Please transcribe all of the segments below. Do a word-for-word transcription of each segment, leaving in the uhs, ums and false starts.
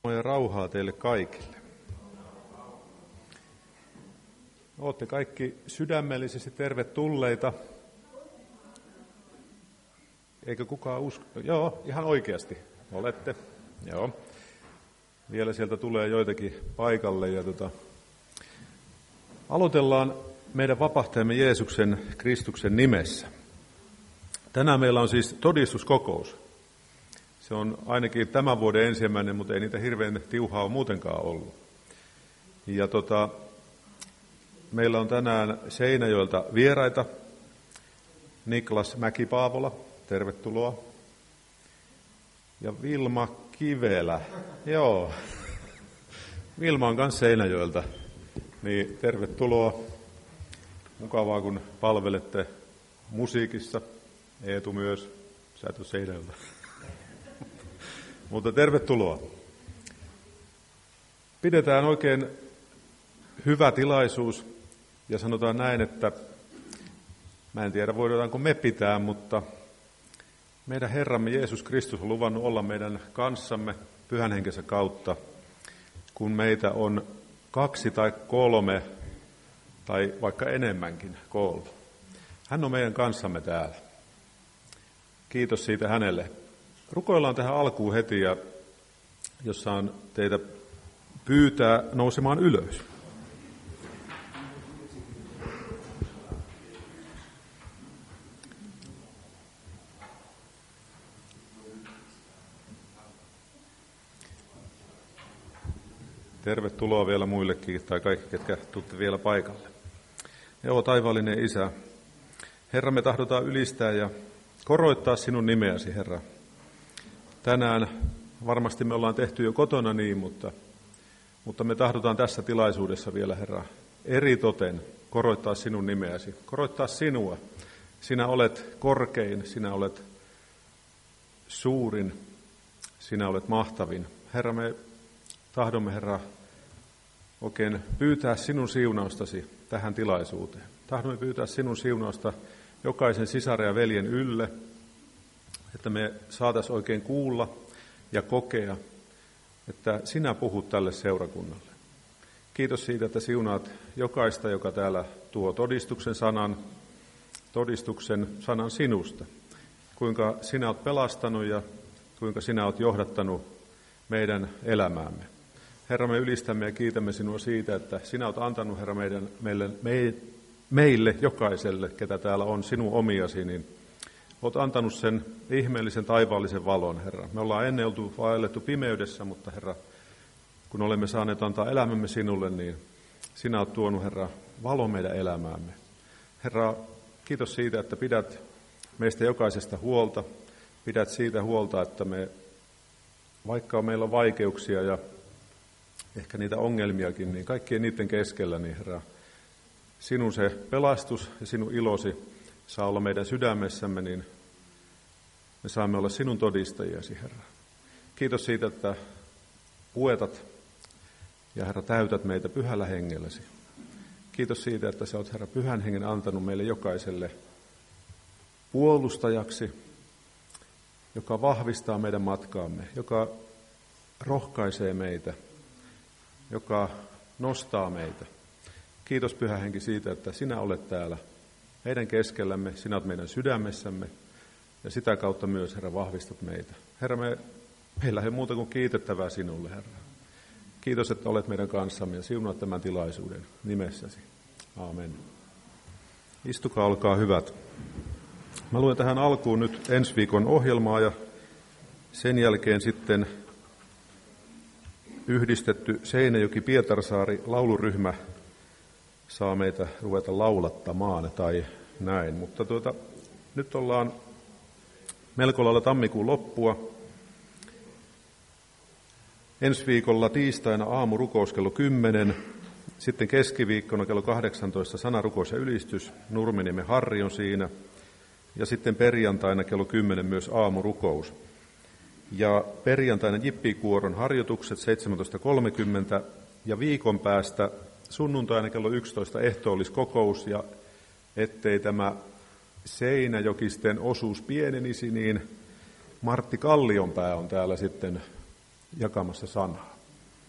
Ja rauhaa teille kaikille. Olette kaikki sydämellisesti tervetulleita. Eikö kukaan usko? Joo, ihan oikeasti olette. Joo. Vielä sieltä tulee joitakin paikalle. Ja tota, aloitellaan meidän vapahtajamme Jeesuksen Kristuksen nimessä. Tänään meillä on siis todistuskokous. Se on ainakin tämän vuoden ensimmäinen, mutta ei niitä hirveän tiuhaa ole muutenkaan ollut. Ja tota, meillä on tänään Seinäjoelta vieraita. Niklas Mäki-Paavola, tervetuloa. Ja Vilma Kivelä, joo. Vilma on myös Seinäjoelta, niin tervetuloa. Mukavaa, kun palvelette musiikissa. Eetu myös, sä et ole Seinäjoelta. Mutta tervetuloa. Pidetään oikein hyvä tilaisuus ja sanotaan näin, että mä en tiedä voidaanko me pitää, mutta meidän Herramme Jeesus Kristus on luvannut olla meidän kanssamme Pyhän Henkensä kautta, kun meitä on kaksi tai kolme tai vaikka enemmänkin koolla. Hän on meidän kanssamme täällä. Kiitos siitä hänelle. Rukoillaan tähän alkuun heti, ja jos saan teitä pyytää nousemaan ylös. Tervetuloa vielä muillekin, tai kaikki, ketkä tutte vielä paikalle. Joo, taivaallinen Isä, Herra, me tahdotaan ylistää ja koroittaa sinun nimeäsi, Herra. Tänään varmasti me ollaan tehty jo kotona niin, mutta, mutta me tahdotaan tässä tilaisuudessa vielä, Herra, eritoten koroittaa sinun nimeäsi, koroittaa sinua. Sinä olet korkein, sinä olet suurin, sinä olet mahtavin. Herra, me tahdomme, Herra, oikein pyytää sinun siunaustasi tähän tilaisuuteen. Tahdomme pyytää sinun siunausta jokaisen sisaren ja veljen ylle, että me saataisiin oikein kuulla ja kokea, että sinä puhut tälle seurakunnalle. Kiitos siitä, että siunaat jokaista, joka täällä tuo todistuksen sanan, todistuksen sanan sinusta. Kuinka sinä olet pelastanut ja kuinka sinä olet johdattanut meidän elämäämme. Herra, me ylistämme ja kiitämme sinua siitä, että sinä olet antanut, Herra, meidän, meille, meille jokaiselle, ketä täällä on, sinun omiasi, niin olet antanut sen ihmeellisen taivaallisen valon, Herra. Me ollaan ennen oltu vaellettu pimeydessä, mutta Herra, kun olemme saaneet antaa elämämme sinulle, niin sinä olet tuonut, Herra, valon meidän elämäämme. Herra, kiitos siitä, että pidät meistä jokaisesta huolta. Pidät siitä huolta, että me, vaikka meillä on vaikeuksia ja ehkä niitä ongelmiakin, niin kaikkien niiden keskellä, niin Herra, sinun se pelastus ja sinun ilosi saa olla meidän sydämessämme, niin me saamme olla sinun todistajiasi, Herra. Kiitos siitä, että puetat ja, Herra, täytät meitä pyhällä hengelläsi. Kiitos siitä, että sä olet, Herra, pyhän hengen antanut meille jokaiselle puolustajaksi, joka vahvistaa meidän matkaamme, joka rohkaisee meitä, joka nostaa meitä. Kiitos, Pyhä Henki, siitä, että sinä olet täällä meidän keskellämme, sinä olet meidän sydämessämme ja sitä kautta myös, Herra, vahvistat meitä. Herra, me, meillä ei muuta kuin kiitettävää sinulle, Herra. Kiitos, että olet meidän kanssamme ja siunaat tämän tilaisuuden nimessäsi. Aamen. Istukaa, olkaa hyvät. Mä luen tähän alkuun nyt ensi viikon ohjelmaa ja sen jälkeen sitten yhdistetty Seinäjoki-Pietarsaari lauluryhmä saa meitä ruveta laulattamaan tai näin. Mutta tuota, nyt ollaan melko lailla tammikuun loppua. Ensi viikolla tiistaina aamurukous kello kymmenen, sitten keskiviikkona kello kahdeksantoista sanarukous ja ylistys, Nurmeniemen Harri on siinä, ja sitten perjantaina kello kymmenen myös aamurukous. Ja perjantaina jippikuoron harjoitukset seitsemäntoista kolmekymmentä ja viikon päästä sunnuntaina kello yksitoista ehtoolliskokous, ja ettei tämä Seinäjokisten osuus pienenisi, niin Martti Kallionpää on täällä sitten jakamassa sanaa.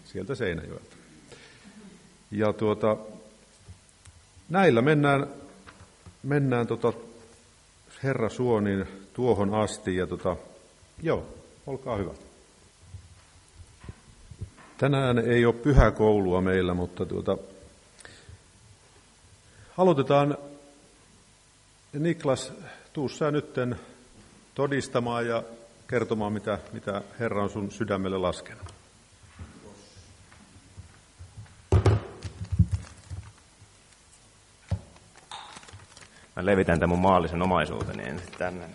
sieltä Seinäjoelta. Ja tuota, näillä mennään, mennään tota, Herra suo niin tuohon asti. Ja tota, joo, olkaa hyvä. Tänään ei ole pyhäkoulua meillä, mutta tuota, aloitetaan. Niklas, tuu sä nytten todistamaan ja kertomaan, mitä, mitä Herra on sun sydämelle laskenut. Mä levitän tämän mun maallisen omaisuuteni ensin tänne.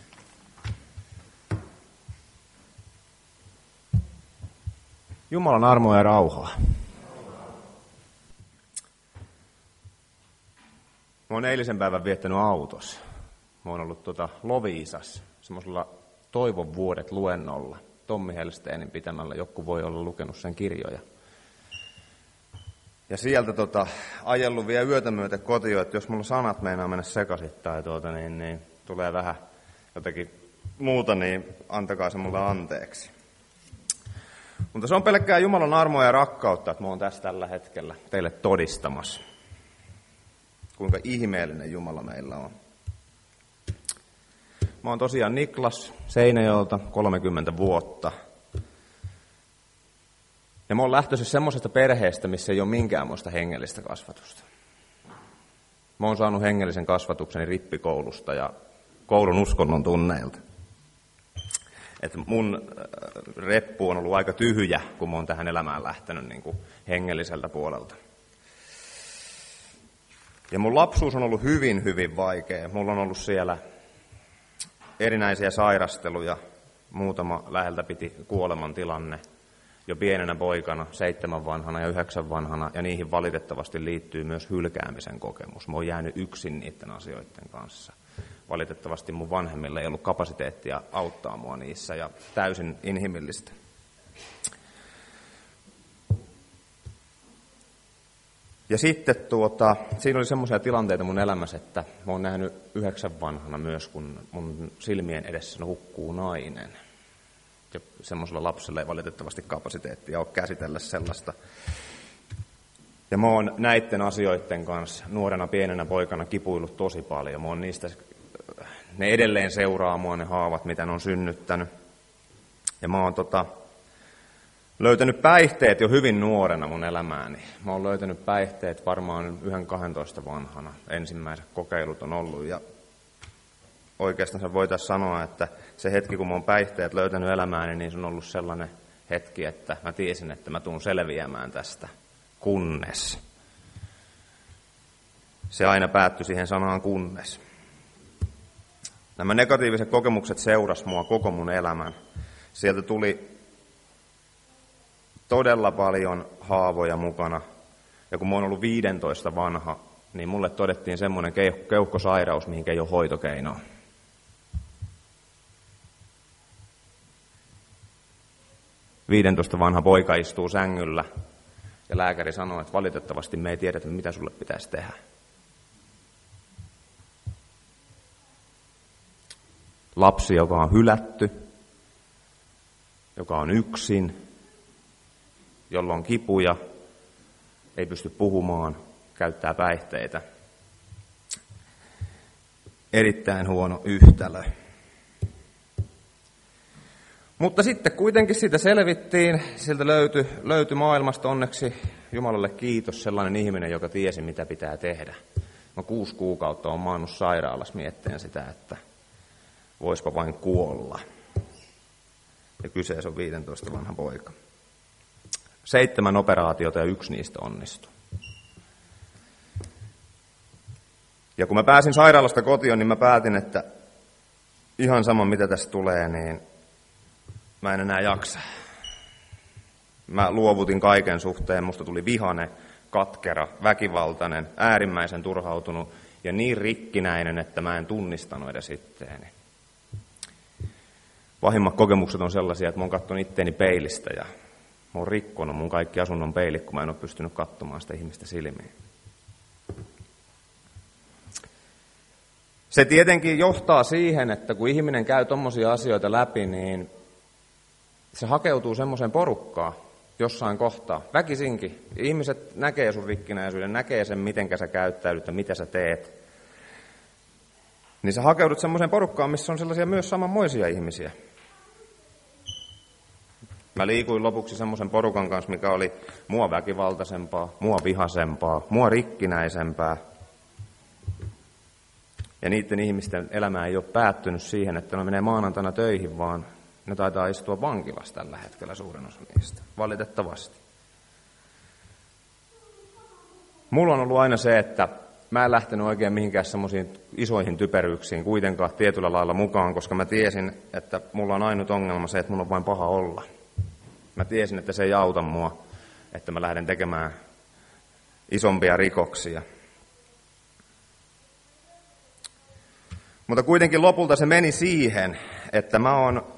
Jumalan armoa ja rauhaa. Mä oon eilisen päivän viettänyt autossa. Mä oon ollut tuota Loviisassa, semmoisella Toivon vuodet luennolla. Tommi Helsteenin pitämällä, joku voi olla lukenut sen kirjoja. Ja sieltä tota, ajellut vielä yötä myöten kotiin, että jos mulla sanat meinaa mennä sekaisin tai tuota, niin, niin tulee vähän jotakin muuta, niin antakaa se mulle anteeksi. Mutta se on pelkkää Jumalan armoa ja rakkautta, että mä oon tässä tällä hetkellä teille todistamassa, kuinka ihmeellinen Jumala meillä on. Mä oon tosiaan Niklas Seinäjoelta, kolmekymmentä vuotta. Ja mä oon lähtöisin semmoisesta perheestä, missä ei ole minkäänmoista hengellistä kasvatusta. Mä oon saanut hengellisen kasvatukseni rippikoulusta ja koulun uskonnon tunneilta. Että mun reppu on ollut aika tyhjä, kun mä oon tähän elämään lähtenyt niin kuin hengelliseltä puolelta. Ja mun lapsuus on ollut hyvin, hyvin vaikea. Mulla on ollut siellä erinäisiä sairasteluja, muutama läheltä piti kuoleman tilanne. Jo pienenä poikana, seitsemän vanhana ja yhdeksän vanhana, ja niihin valitettavasti liittyy myös hylkäämisen kokemus. Mä oon jäänyt yksin niiden asioiden kanssa. Valitettavasti mun vanhemmilla ei ollut kapasiteettia auttaa mua niissä, ja täysin inhimillistä. Ja sitten tuota, siinä oli semmoisia tilanteita mun elämässä, että mä oon nähnyt yhdeksän vanhana myös, kun mun silmien edessä hukkuu nainen. Ja semmoisella lapsella ei valitettavasti kapasiteettia ole käsitellä sellaista. Ja mä oon näiden asioiden kanssa nuorena pienenä poikana kipuillut tosi paljon. Mä oon niistä, ne edelleen seuraa mua ne haavat, mitä ne on synnyttänyt. Ja mä oon tota, löytänyt päihteet jo hyvin nuorena mun elämääni. Mä oon löytänyt päihteet varmaan yhden kahdentoista vanhana. Ensimmäiset kokeilut on ollut ja oikeastaan se voitaisiin sanoa, että se hetki, kun mä oon päihteet löytänyt elämääni, niin se on ollut sellainen hetki, että mä tiesin, että mä tuun selviämään tästä, kunnes. Se aina päättyi siihen sanaan kunnes. Nämä negatiiviset kokemukset seurasi mua koko mun elämän. Sieltä tuli todella paljon haavoja mukana. Ja kun mä oon ollut viisitoista vanha, niin mulle todettiin semmoinen keuhkosairaus, mihinkä ei ole hoitokeinoa. viisitoista vanha poika istuu sängyllä ja lääkäri sanoo, että valitettavasti me ei tiedetä, mitä sulle pitäisi tehdä. Lapsi, joka on hylätty, joka on yksin, jolla on kipuja, ei pysty puhumaan, käyttää päihteitä. Erittäin huono yhtälö. Mutta sitten kuitenkin siitä selvittiin, sieltä löytyi, löytyi maailmasta onneksi, Jumalalle kiitos, sellainen ihminen, joka tiesi, mitä pitää tehdä. Mä kuusi kuukautta olen maannut sairaalassa miettien sitä, että voispa vain kuolla. Ja kyseessä on viisitoista vanha poika. Seitsemän operaatiota ja yksi niistä onnistui. Ja kun mä pääsin sairaalasta kotiin, niin mä päätin, että ihan sama mitä tästä tulee, niin mä en enää jaksa. Mä luovutin kaiken suhteen, musta tuli vihane, katkera, väkivaltainen, äärimmäisen turhautunut ja niin rikkinäinen, että mä en tunnistanut edes itteeni. Pahimmat kokemukset on sellaisia, että mä oon katsonut itteeni peilistä ja mä oon rikkonut mun kaikki asunnon peilit, kun mä en ole pystynyt katsomaan sitä ihmistä silmiin. Se tietenkin johtaa siihen, että kun ihminen käy tommosia asioita läpi, niin se hakeutuu semmoiseen porukkaan, jossain kohtaa. Väkisinkin. Ihmiset näkee sun rikkinäisyyden, näkee sen, miten sä käyttäydyt ja mitä sä teet. Niin sä hakeudut semmoiseen porukkaan, missä on sellaisia myös samanmoisia ihmisiä. Mä liikuin lopuksi semmoisen porukan kanssa, mikä oli mua väkivaltaisempaa, mua vihasempaa, mua rikkinäisempää. Ja niiden ihmisten elämä ei ole päättynyt siihen, että ne menee maanantaina töihin, vaan ne taitaa istua vankilassa tällä hetkellä suurin osa niistä. Valitettavasti. Mulla on ollut aina se, että mä en lähtenyt oikein mihinkään semmoisiin isoihin typeryyksiin kuitenkaan tietyllä lailla mukaan, koska mä tiesin, että mulla on ainut ongelma se, että mulla on vain paha olla. Mä tiesin, että se ei auta mua, että mä lähden tekemään isompia rikoksia. Mutta kuitenkin lopulta se meni siihen, että mä oon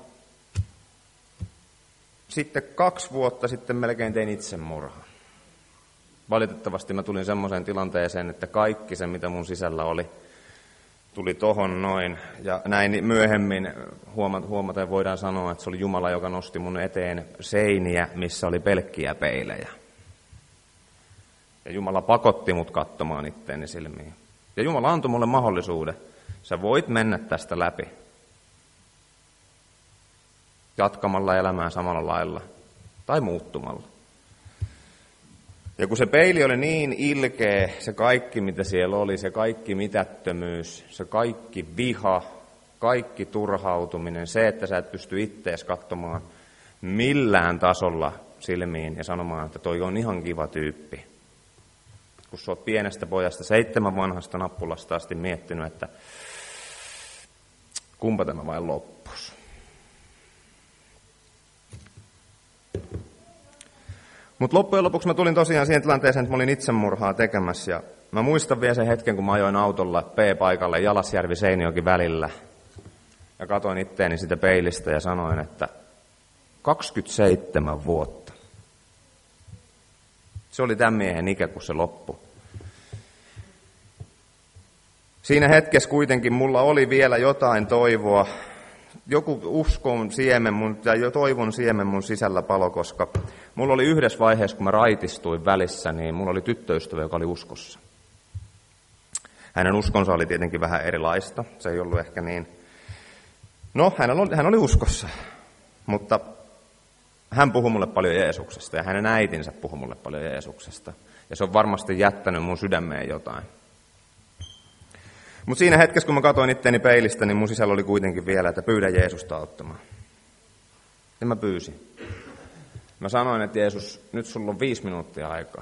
sitten kaksi vuotta sitten melkein tein itsemurhan. Valitettavasti mä tulin semmoiseen tilanteeseen, että kaikki se, mitä mun sisällä oli, tuli tohon noin. Ja näin myöhemmin huomaten voidaan sanoa, että se oli Jumala, joka nosti mun eteen seiniä, missä oli pelkkiä peilejä. Ja Jumala pakotti mut katsomaan itteeni silmiin. Ja Jumala antoi mulle mahdollisuuden. Sä voit mennä tästä läpi. Jatkamalla elämää samalla lailla. Tai muuttumalla. Ja kun se peili oli niin ilkeä, se kaikki mitä siellä oli, se kaikki mitättömyys, se kaikki viha, kaikki turhautuminen, se, että sä et pysty ittees katsomaan millään tasolla silmiin ja sanomaan, että toi on ihan kiva tyyppi. Kun sä oot pienestä pojasta, seitsemän vanhasta nappulasta asti miettinyt, että kumpa tämä vain loppus. Mutta loppujen lopuksi mä tulin tosiaan siihen tilanteeseen, että mä olin itsemurhaa tekemässä. Ja mä muistan vielä sen hetken, kun mä ajoin autolla P-paikalle Jalasjärvi-Seinäjoki välillä. Ja katoin itteeni sitä peilistä ja sanoin, että kaksikymmentäseitsemän vuotta. Se oli tämän miehen ikä, kun se loppui. Siinä hetkessä kuitenkin mulla oli vielä jotain toivoa. Joku uskon siemen mun, tai jo toivon siemen mun sisällä palo, koska mulla oli yhdessä vaiheessa, kun mä raitistuin välissä, niin mulla oli tyttöystävä, joka oli uskossa. Hänen uskonsa oli tietenkin vähän erilaista, se ei ollut ehkä niin. No, hän oli, hän oli uskossa, mutta hän puhui mulle paljon Jeesuksesta ja hänen äitinsä puhui mulle paljon Jeesuksesta. Ja se on varmasti jättänyt mun sydämeen jotain. Mutta siinä hetkessä, kun mä katsoin itteeni peilistä, niin mun sisällä oli kuitenkin vielä, että pyydä Jeesusta auttamaan. Ja mä pyysin. Mä sanoin, että Jeesus, nyt sulla on viisi minuuttia aikaa.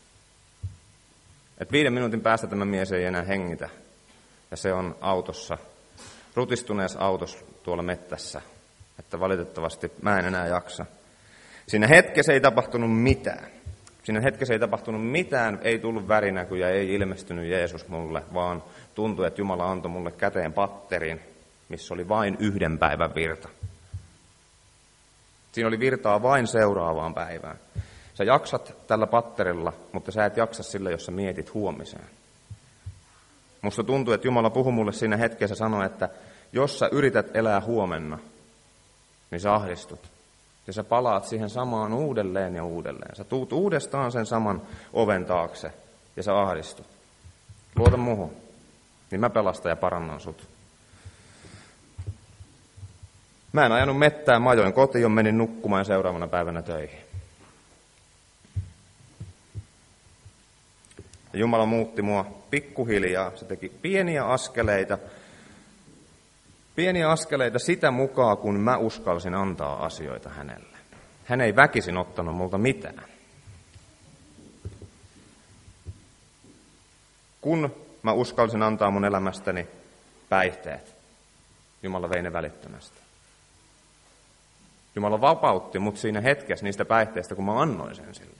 Että viiden minuutin päästä tämä mies ei enää hengitä. Ja se on autossa, rutistuneessa autossa tuolla mettässä. Että valitettavasti mä en enää jaksa. Siinä hetkessä ei tapahtunut mitään. Siinä hetkessä ei tapahtunut mitään, ei tullut värinäkyjä, ei ilmestynyt Jeesus mulle, vaan tuntui, että Jumala antoi mulle käteen patterin, missä oli vain yhden päivän virta. Siinä oli virtaa vain seuraavaan päivään. Sä jaksat tällä patterilla, mutta sä et jaksa sillä, jos sä mietit huomiseen. Musta tuntui, että Jumala puhui mulle siinä hetkessä ja sanoi, että jos sä yrität elää huomenna, niin sä ahdistut. Ja sä palaat siihen samaan uudelleen ja uudelleen. Sä tuut uudestaan sen saman oven taakse ja sä ahdistut. Luota muuhun, niin mä pelastan ja parannan sut. Mä en ajanut mettään, mä ajoin kotiin, menin nukkumaan ja seuraavana päivänä töihin. Ja Jumala muutti mua pikkuhiljaa. Se teki pieniä askeleita. Pieniä askeleita sitä mukaan, kun mä uskalsin antaa asioita hänelle. Hän ei väkisin ottanut multa mitään. Kun mä uskalsin antaa mun elämästäni päihteet, Jumala vei ne välittömästi. Jumala vapautti mut siinä hetkessä niistä päihteistä, kun mä annoin sen sille.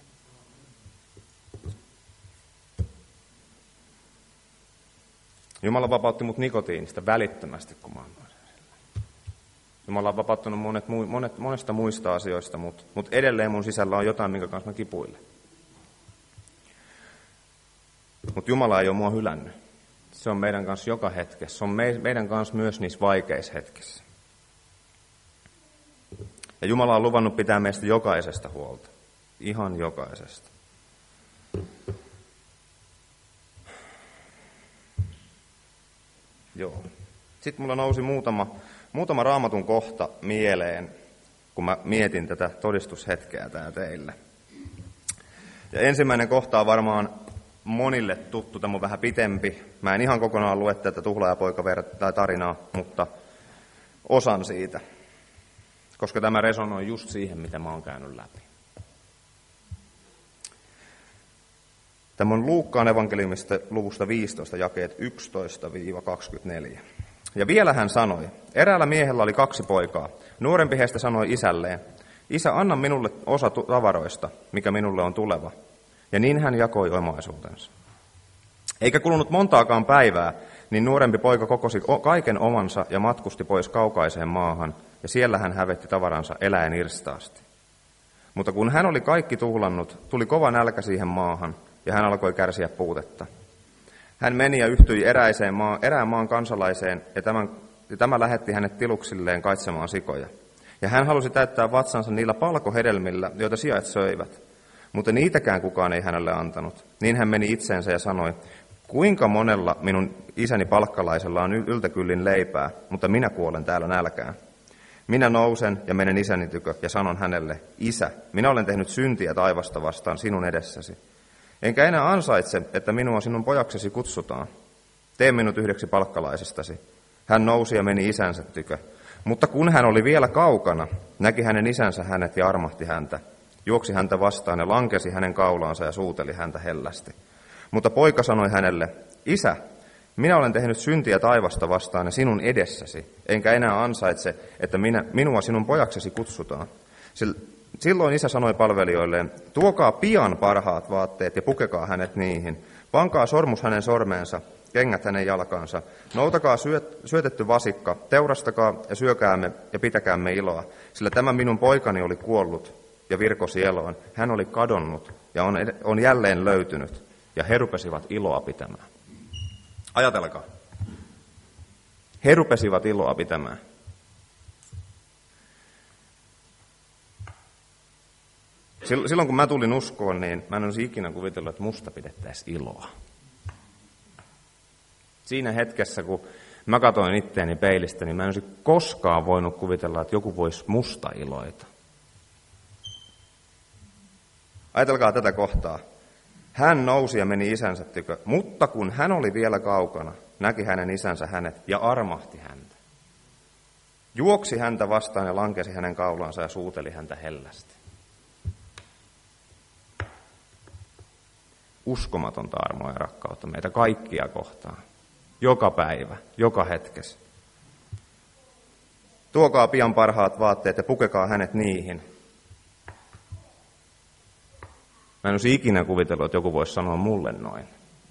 Jumala vapautti mut nikotiinista välittömästi, kun mä annoin sen sille. Jumala on vapauttanut monet, monet, monesta muista asioista, mutta mut edelleen mun sisällä on jotain, minkä kanssa mä kipuilen. Mutta Jumala ei ole mua hylännyt. Se on meidän kanssa joka hetkessä. Se on me, meidän kanssa myös niissä vaikeissa hetkissä. Ja Jumala on luvannut pitää meistä jokaisesta huolta. Ihan jokaisesta. Joo. Sitten mulla nousi muutama, muutama Raamatun kohta mieleen, kun mä mietin tätä todistushetkeä tää teille. Ja ensimmäinen kohta on varmaan monille tuttu, tämä on vähän pitempi. Mä en ihan kokonaan lue tätä tuhlaajapoika-tarinaa, mutta osan siitä, koska tämä resonoi just siihen, mitä mä oon käynyt läpi. Tämä on Luukkaan evankeliumista luvusta viisitoista, jakeet yksitoista kaksikymmentäneljä. Ja vielä hän sanoi, eräällä miehellä oli kaksi poikaa. Nuorempi heistä sanoi isälleen, isä, anna minulle osa tavaroista, mikä minulle on tuleva. Ja niin hän jakoi omaisuutensa. Eikä kulunut montaakaan päivää, niin nuorempi poika kokosi kaiken omansa ja matkusti pois kaukaiseen maahan, ja siellä hän hävetti tavaransa eläen irstaasti. Mutta kun hän oli kaikki tuhlannut, tuli kova nälkä siihen maahan, ja hän alkoi kärsiä puutetta. Hän meni ja yhtyi eräiseen maa, erään maan kansalaiseen, ja, tämän, ja tämä lähetti hänet tiluksilleen kaitsemaan sikoja. Ja hän halusi täyttää vatsansa niillä palkohedelmillä, joita sijat söivät. Mutta niitäkään kukaan ei hänelle antanut. Niin hän meni itseensä ja sanoi, kuinka monella minun isäni palkkalaisella on yltäkyllin leipää, mutta minä kuolen täällä nälkään. Minä nousen ja menen isäni tykö ja sanon hänelle, isä, minä olen tehnyt syntiä taivasta vastaan sinun edessäsi. Enkä enää ansaitse, että minua sinun pojaksesi kutsutaan. Tee minut yhdeksi palkkalaisistasi. Hän nousi ja meni isänsä tykö. Mutta kun hän oli vielä kaukana, näki hänen isänsä hänet ja armahti häntä. Juoksi häntä vastaan ja lankesi hänen kaulaansa ja suuteli häntä hellästi. Mutta poika sanoi hänelle, isä, minä olen tehnyt syntiä taivasta vastaan ja sinun edessäsi, enkä enää ansaitse, että minä, minua sinun pojaksesi kutsutaan. Silloin isä sanoi palvelijoilleen, tuokaa pian parhaat vaatteet ja pukekaa hänet niihin. Pankaa sormus hänen sormeensa, kengät hänen jalkaansa. Noutakaa syöt, syötetty vasikka, teurastakaa ja syökäämme ja pitäkäämme iloa. Sillä tämä minun poikani oli kuollut ja virkosi eloon. Hän oli kadonnut ja on, on jälleen löytynyt. Ja he rupesivat iloa pitämään. Ajatelkaa. He rupesivat iloa pitämään. Silloin kun mä tulin uskoon, niin mä en olisi ikinä kuvitellut, että musta pidettäisiin iloa. Siinä hetkessä, kun mä katsoin itteeni peilistä, niin mä en olisi koskaan voinut kuvitella, että joku voisi musta iloita. Ajatelkaa tätä kohtaa. Hän nousi ja meni isänsä tykö, mutta kun hän oli vielä kaukana, näki hänen isänsä hänet ja armahti häntä. Juoksi häntä vastaan ja lankesi hänen kaulaansa ja suuteli häntä hellästi. Uskomatonta armoa ja rakkautta meitä kaikkia kohtaan. Joka päivä, joka hetkessä. Tuokaa pian parhaat vaatteet ja pukekaa hänet niihin. Mä en olisi ikinä kuvitellut, että joku voisi sanoa mulle noin.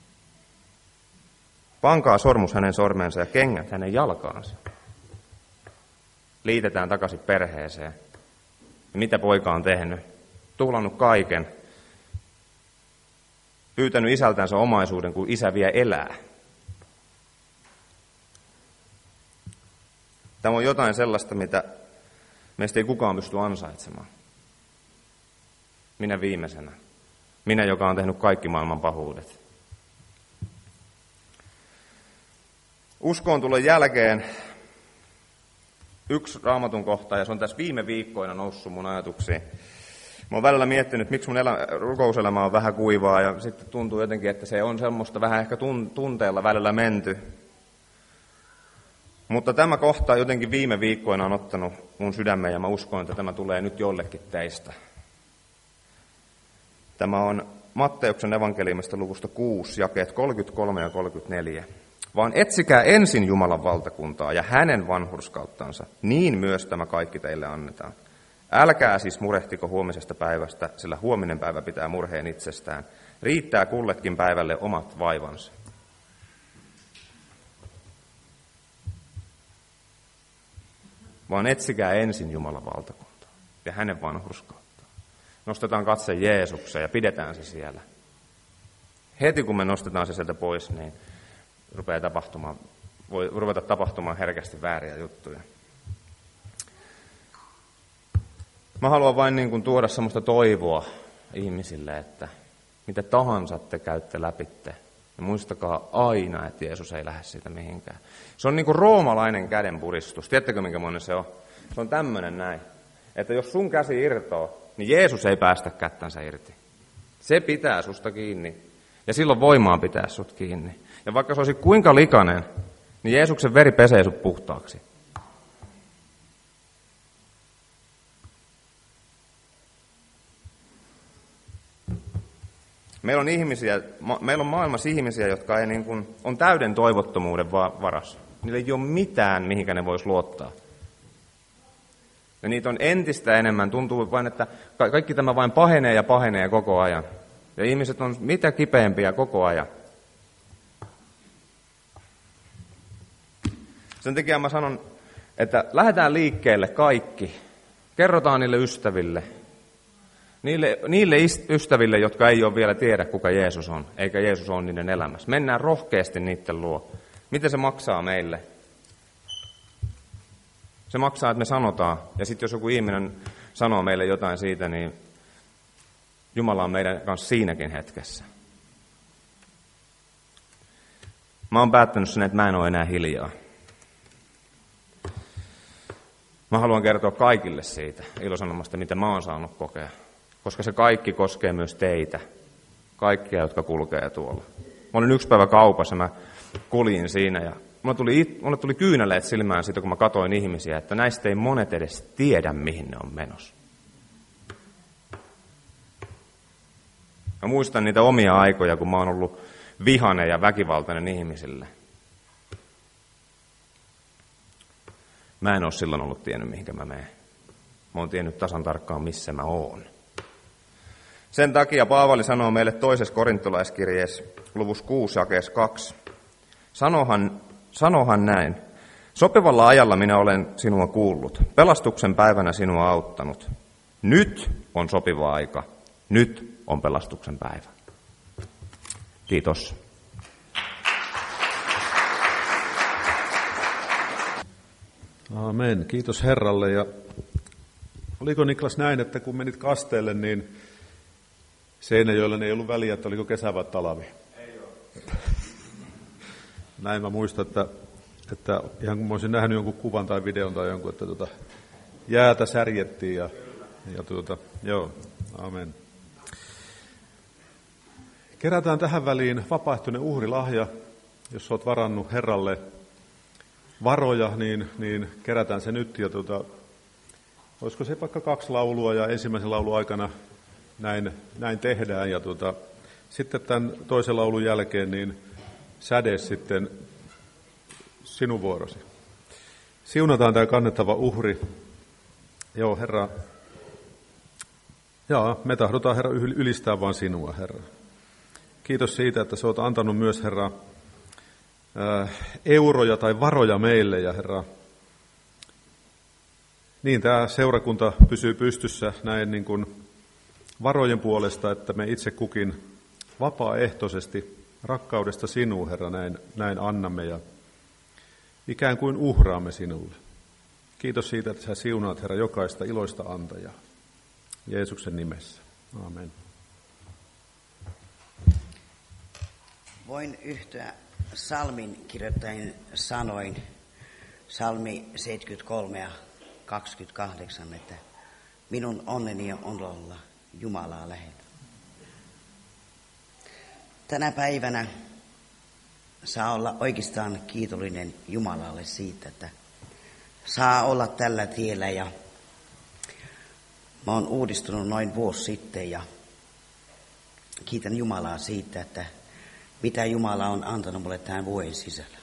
Pankaa sormus hänen sormeensa ja kengät hänen jalkaansa. Liitetään takaisin perheeseen. Ja mitä poika on tehnyt? Tuhlannut kaiken. Pyytänyt isältänsä omaisuuden, kun isä vielä elää. Tämä on jotain sellaista, mitä meistä ei kukaan pysty ansaitsemaan. Minä viimeisenä. Minä, joka on tehnyt kaikki maailman pahuudet. Uskoon tulon jälkeen yksi Raamatun kohta, ja se on tässä viime viikkoina noussut mun ajatuksiin. Mä oon välillä miettinyt, miksi mun elä, rukouselämä on vähän kuivaa, ja sitten tuntuu jotenkin, että se on semmoista vähän ehkä tunteella välillä menty. Mutta tämä kohta jotenkin viime viikkoina on ottanut mun sydämeen, ja mä uskon, että tämä tulee nyt jollekin teistä. Tämä on Matteuksen evankeliumista luvusta kuusi, jakeet kolmekymmentäkolme ja kolmekymmentäneljä. Vaan etsikää ensin Jumalan valtakuntaa ja hänen vanhurskauttansa, niin myös tämä kaikki teille annetaan. Älkää siis murehtiko huomisesta päivästä, sillä huominen päivä pitää murheen itsestään. Riittää kullekin päivälle omat vaivansa. Vaan etsikää ensin Jumalan valtakuntaa ja hänen vanhurskauttaan. Nostetaan katse Jeesukseen ja pidetään se siellä. Heti kun me nostetaan se sieltä pois, niin rupeaa tapahtumaan, voi ruveta tapahtumaan herkästi vääriä juttuja. Mä haluan vain niin kuin tuoda semmoista toivoa, ihmisille, että mitä tahansa te käytte läpitte, niin muistakaa aina, että Jeesus ei lähde siitä mihinkään. Se on niin kuin roomalainen kädenpuristus. Tiedättekö, minkä monen se on? Se on tämmöinen näin, että jos sun käsi irtoo, niin Jeesus ei päästä kättänsä irti. Se pitää susta kiinni, ja silloin voimaan pitää sut kiinni. Ja vaikka se olisi kuinka likainen, niin Jeesuksen veri pesee sut puhtaaksi. Meillä on, ihmisiä, meillä on maailmassa ihmisiä, jotka ei niin kuin, on täyden toivottomuuden varassa. Niillä ei ole mitään, mihinkä ne vois luottaa. Ja niitä on entistä enemmän. Tuntuu vain, että kaikki tämä vain pahenee ja pahenee koko ajan. Ja ihmiset on mitä kipeämpiä koko ajan. Sen takia mä sanon, että lähdetään liikkeelle kaikki. Kerrotaan niille ystäville. Niille, niille ystäville, jotka ei ole vielä tiedä, kuka Jeesus on, eikä Jeesus ole niiden elämässä. Mennään rohkeasti niiden luo. Mitä se maksaa meille? Se maksaa, että me sanotaan. Ja sitten jos joku ihminen sanoo meille jotain siitä, niin Jumala on meidän kanssa siinäkin hetkessä. Mä oon päättänyt sen, että mä en ole enää hiljaa. Mä haluan kertoa kaikille siitä ilosanomasta, mitä mä oon saanut kokea. Koska se kaikki koskee myös teitä. Kaikkia, jotka kulkee tuolla. Mä olin yksi päivä kaupassa, mä kuljin siinä ja mulle tuli, mulle tuli kyyneleet silmään siitä, kun mä katoin ihmisiä, että näistä ei monet edes tiedä, mihin ne on menossa. Mä muistan niitä omia aikoja, kun mä oon ollut vihainen ja väkivaltainen ihmisille. Mä en ole silloin ollut tiennyt, mihinkä mä menen. Mä oon tiennyt tasan tarkkaan, missä mä oon. Sen takia Paavali sanoo meille toisessa korintolaiskirjeessä, luvussa kuusi, jakeessa kaksi. Sanohan, sanohan näin. Sopivalla ajalla minä olen sinua kuullut. Pelastuksen päivänä sinua auttanut. Nyt on sopiva aika. Nyt on pelastuksen päivä. Kiitos. Aamen. Kiitos Herralle. Ja oliko Niklas näin, että kun menit kasteelle, niin Seinäjoella ei ollut väliä, että oliko kesä vai talvi? Ei ole. Näin mä muistan, että, että ihan kun mä olisin nähnyt jonkun kuvan tai videon tai jonkun, että tuota, jäätä särjettiin ja, ja tuota, joo, amen. Kerätään tähän väliin vapaaehtoinen uhrilahja, jos olet varannut Herralle varoja, niin, niin kerätään se nyt. Ja tuota, olisiko se vaikka kaksi laulua ja ensimmäisen laulun aikana näin, näin tehdään. Ja tuota, sitten tämän toisen laulun jälkeen niin säde sitten sinun vuorosi. Siunataan tämä kannettava uhri. Joo, Herra. Jaa, me tahdotaan, Herra, ylistää vain sinua, Herra. Kiitos siitä, että sä oot antanut myös, Herra, euroja tai varoja meille, ja Herra, niin tämä seurakunta pysyy pystyssä näin niin kuin varojen puolesta, että me itse kukin vapaaehtoisesti rakkaudesta sinuun, Herra, näin, näin annamme ja ikään kuin uhraamme sinulle. Kiitos siitä, että sä siunaat, Herra, jokaista iloista antajaa. Jeesuksen nimessä. Aamen. Voin yhtyä psalmin kirjoittajien sanoin, psalmi seitsemänkymmentäkolme ja kaksikymmentäkahdeksan, että minun onneni on olla Jumalaa lähellä. Tänä päivänä saa olla oikeastaan kiitollinen Jumalalle siitä, että saa olla tällä tiellä, ja mä oon uudistunut noin vuosi sitten ja kiitän Jumalaa siitä, että mitä Jumala on antanut mulle tämän vuoden sisällä.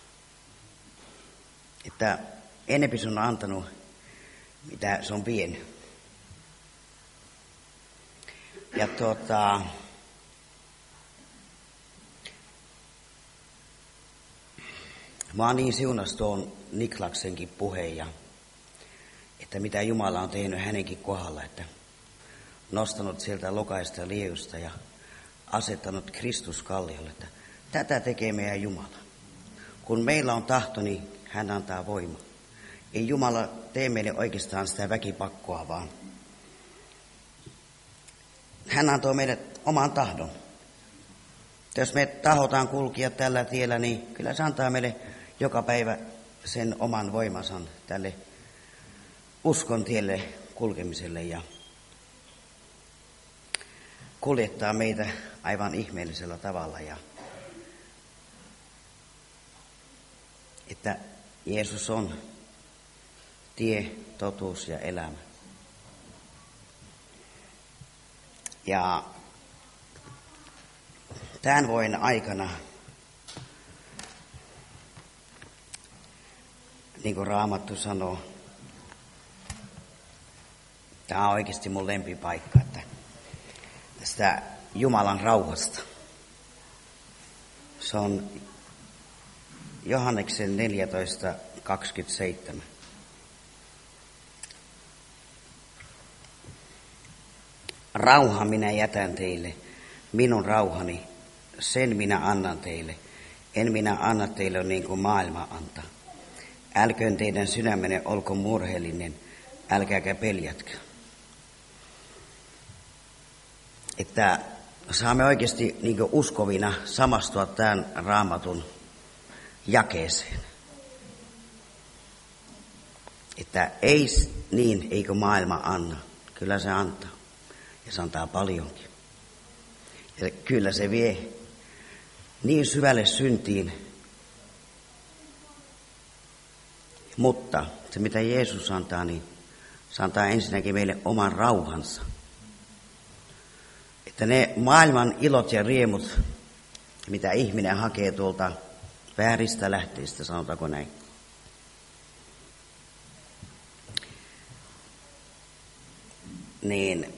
Että enempi se on antanut, mitä se on vienyt. Ja tuota, mä oon niin siunas tuon Niklaksenkin puheen, ja että mitä Jumala on tehnyt hänenkin kohdalla, että nostanut sieltä lokaista lieusta ja asettanut Kristus kalliolle, että tätä tekee meidän Jumala. Kun meillä on tahto, niin hän antaa voimaa. Ei Jumala tee meille oikeastaan sitä väkipakkoa, vaan hän antoi meille oman tahdon. Jos me tahotaan kulkia tällä tiellä, niin kyllä se antaa meille joka päivä sen oman voimansa tälle uskon tielle kulkemiselle ja kuljettaa meitä aivan ihmeellisellä tavalla. Ja että Jeesus on tie, totuus ja elämä. Ja tämän vuoden aikana, niin kuin Raamattu sanoo, tämä on oikeasti mun lempipaikka, että tästä Jumalan rauhasta. Se on Johanneksen neljätoista kaksikymmentäseitsemän. Rauha minä jätän teille, minun rauhani, sen minä annan teille. En minä anna teille niin kuin maailma antaa. Älköön teidän sydämenne olko murheellinen, älkääkä peljätkö. Että saamme oikeasti niin kuin uskovina samastua tämän Raamatun jakeeseen. Että ei niin, eikö maailma anna. Kyllä se antaa. Ja se antaa paljonkin. Ja kyllä se vie niin syvälle syntiin. Mutta se mitä Jeesus antaa, niin se antaa ensinnäkin meille oman rauhansa. Että ne maailman ilot ja riemut, mitä ihminen hakee tuolta vääristä lähteistä, sanotaanko näin. Niin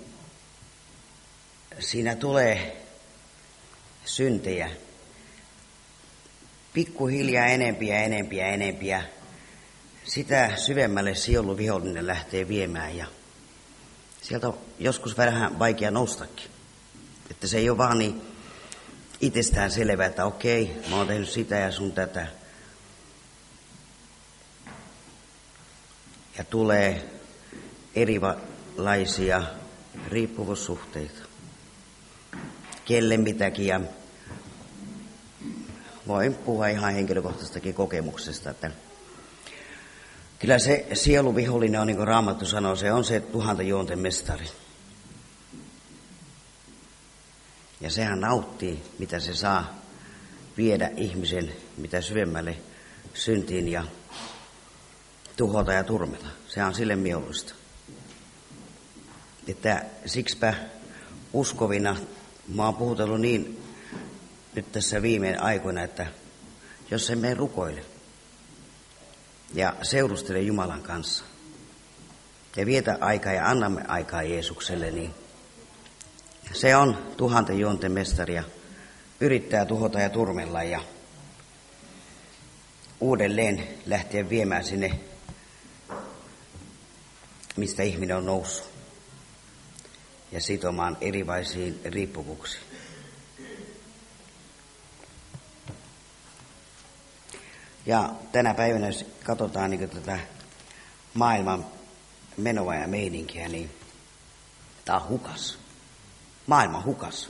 siinä tulee syntejä. Pikkuhiljaa enempiä, enempiä, enempiä. Sitä syvemmälle sielun vihollinen lähtee viemään ja sieltä on joskus vähän vaikea noustakin. Että se ei ole vaan niin itsestään selvää, että okei, mä oon tehnyt sitä ja sun tätä. Ja tulee erilaisia riippuvuussuhteita. Kelle mitäkin ja voin puhua ihan henkilökohtaistakin kokemuksesta, että kyllä se sieluvihollinen on, niin kuin Raamattu sanoo, se on se tuhanten juonten mestari. Ja sehän nauttii, mitä se saa viedä ihmisen mitä syvemmälle syntiin ja tuhota ja turmeta. Se on sille mieluista. Että siksipä uskovina mä oon puhutellut niin nyt tässä viime aikoina, että jos emme rukoile ja seurustele Jumalan kanssa ja vietä aikaa ja annamme aikaa Jeesukselle, niin se on tuhanten juonten mestari ja yrittää tuhota ja turmella ja uudelleen lähteä viemään sinne, mistä ihminen on noussut ja sitomaan erilaisiin riippuvuuksiin. Ja tänä päivänä, jos katsotaan niin tätä maailman menoa ja meininkiä, niin tämä on hukas. Maailma hukas.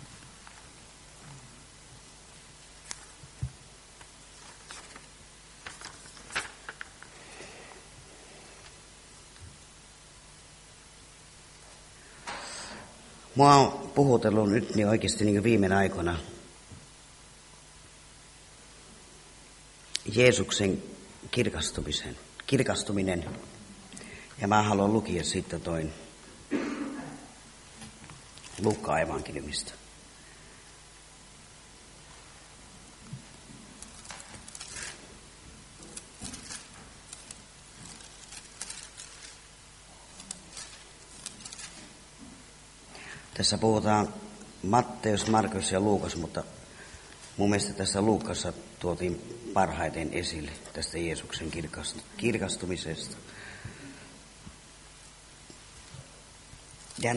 Mua on puhutellut nyt niin oikeasti niin viime aikoina Jeesuksen kirkastumisen, kirkastuminen. Ja mä haluan lukea siitä toin Luukkaan evankeliumista. Tässä puhutaan Matteus, Markus ja Luukas, mutta mun mielestä tässä Luukassa tuotiin parhaiten esille tästä Jeesuksen kirkastumisesta. Ja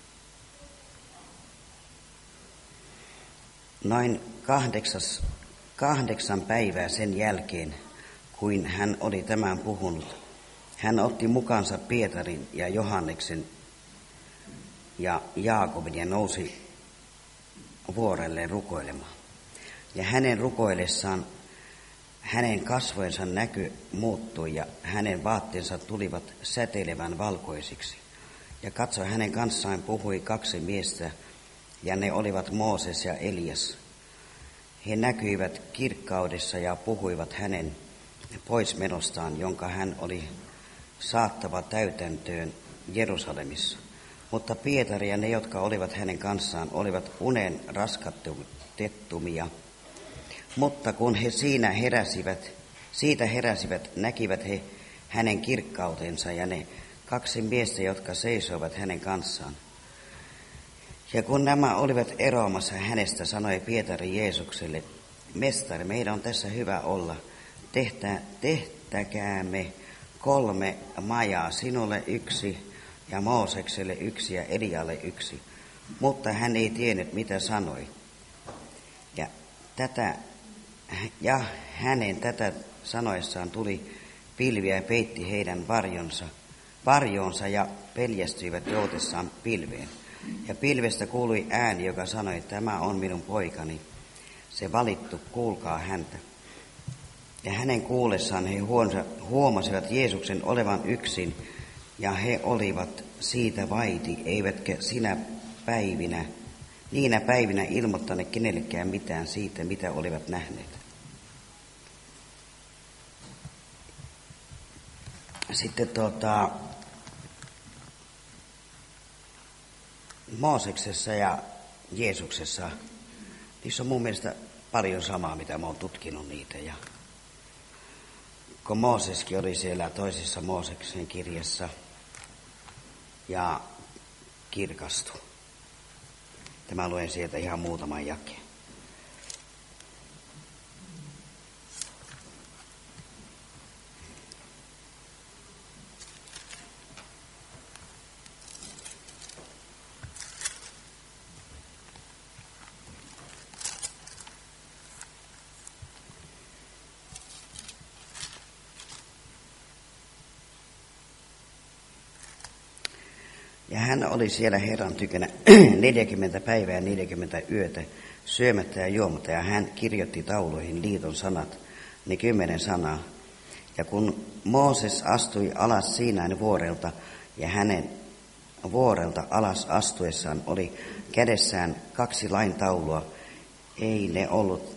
noin kahdeksas Kahdeksan päivää sen jälkeen, kuin hän oli tämän puhunut, hän otti mukaansa Pietarin ja Johanneksen ja Jaakobin ja nousi vuorelleen rukoilemaan. Ja hänen rukoillessaan hänen kasvojensa näky muuttui ja hänen vaatteensa tulivat säteilevän valkoisiksi. Ja katsoi, hänen kanssaan puhui kaksi miestä, ja ne olivat Mooses ja Elias. He näkyivät kirkkaudessa ja puhuivat hänen poismenostaan, jonka hän oli saattava täytäntöön Jerusalemissa. Mutta Pietari ja ne, jotka olivat hänen kanssaan, olivat unen raskattettumia. Mutta kun he siinä heräsivät, siitä heräsivät, näkivät he hänen kirkkautensa ja ne kaksi miestä, jotka seisoivat hänen kanssaan. Ja kun nämä olivat eroamassa hänestä, sanoi Pietari Jeesukselle, Mestari, meidän on tässä hyvä olla. Tehtä, tehtäkäämme kolme majaa, sinulle yksi ja Moosekselle yksi ja Elialle yksi. Mutta hän ei tiennyt, mitä sanoi. Ja, tätä, ja hänen tätä sanoessaan tuli pilviä ja peitti heidän varjonsa, varjoonsa ja peljästyivät joutessaan pilveen. Ja pilvestä kuului ääni, joka sanoi, tämä on minun poikani, se valittu, kuulkaa häntä. Ja hänen kuullessaan he huomasivat Jeesuksen olevan yksin, ja he olivat siitä vaiti, eivätkä sinä päivinä, niinä päivinä ilmoittaneet kenellekään mitään siitä, mitä olivat nähneet. Sitten tuota, Mooseksessa ja Jeesuksessa, niissä on mun mielestä paljon samaa, mitä mä oon tutkinut niitä. Ja kun Mooseskin oli siellä toisessa Mooseksen kirjassa ja kirkastui. Tämä luen sieltä ihan muutaman jakeen. Ja hän oli siellä Herran tykönä neljäkymmentä päivää ja neljäkymmentä yötä syömättä ja juomatta, ja hän kirjoitti tauluihin liiton sanat, ne kymmenen sanaa. Ja kun Mooses astui alas Siinain vuorelta, ja hänen vuorelta alas astuessaan oli kädessään kaksi lain taulua, ei ne ollut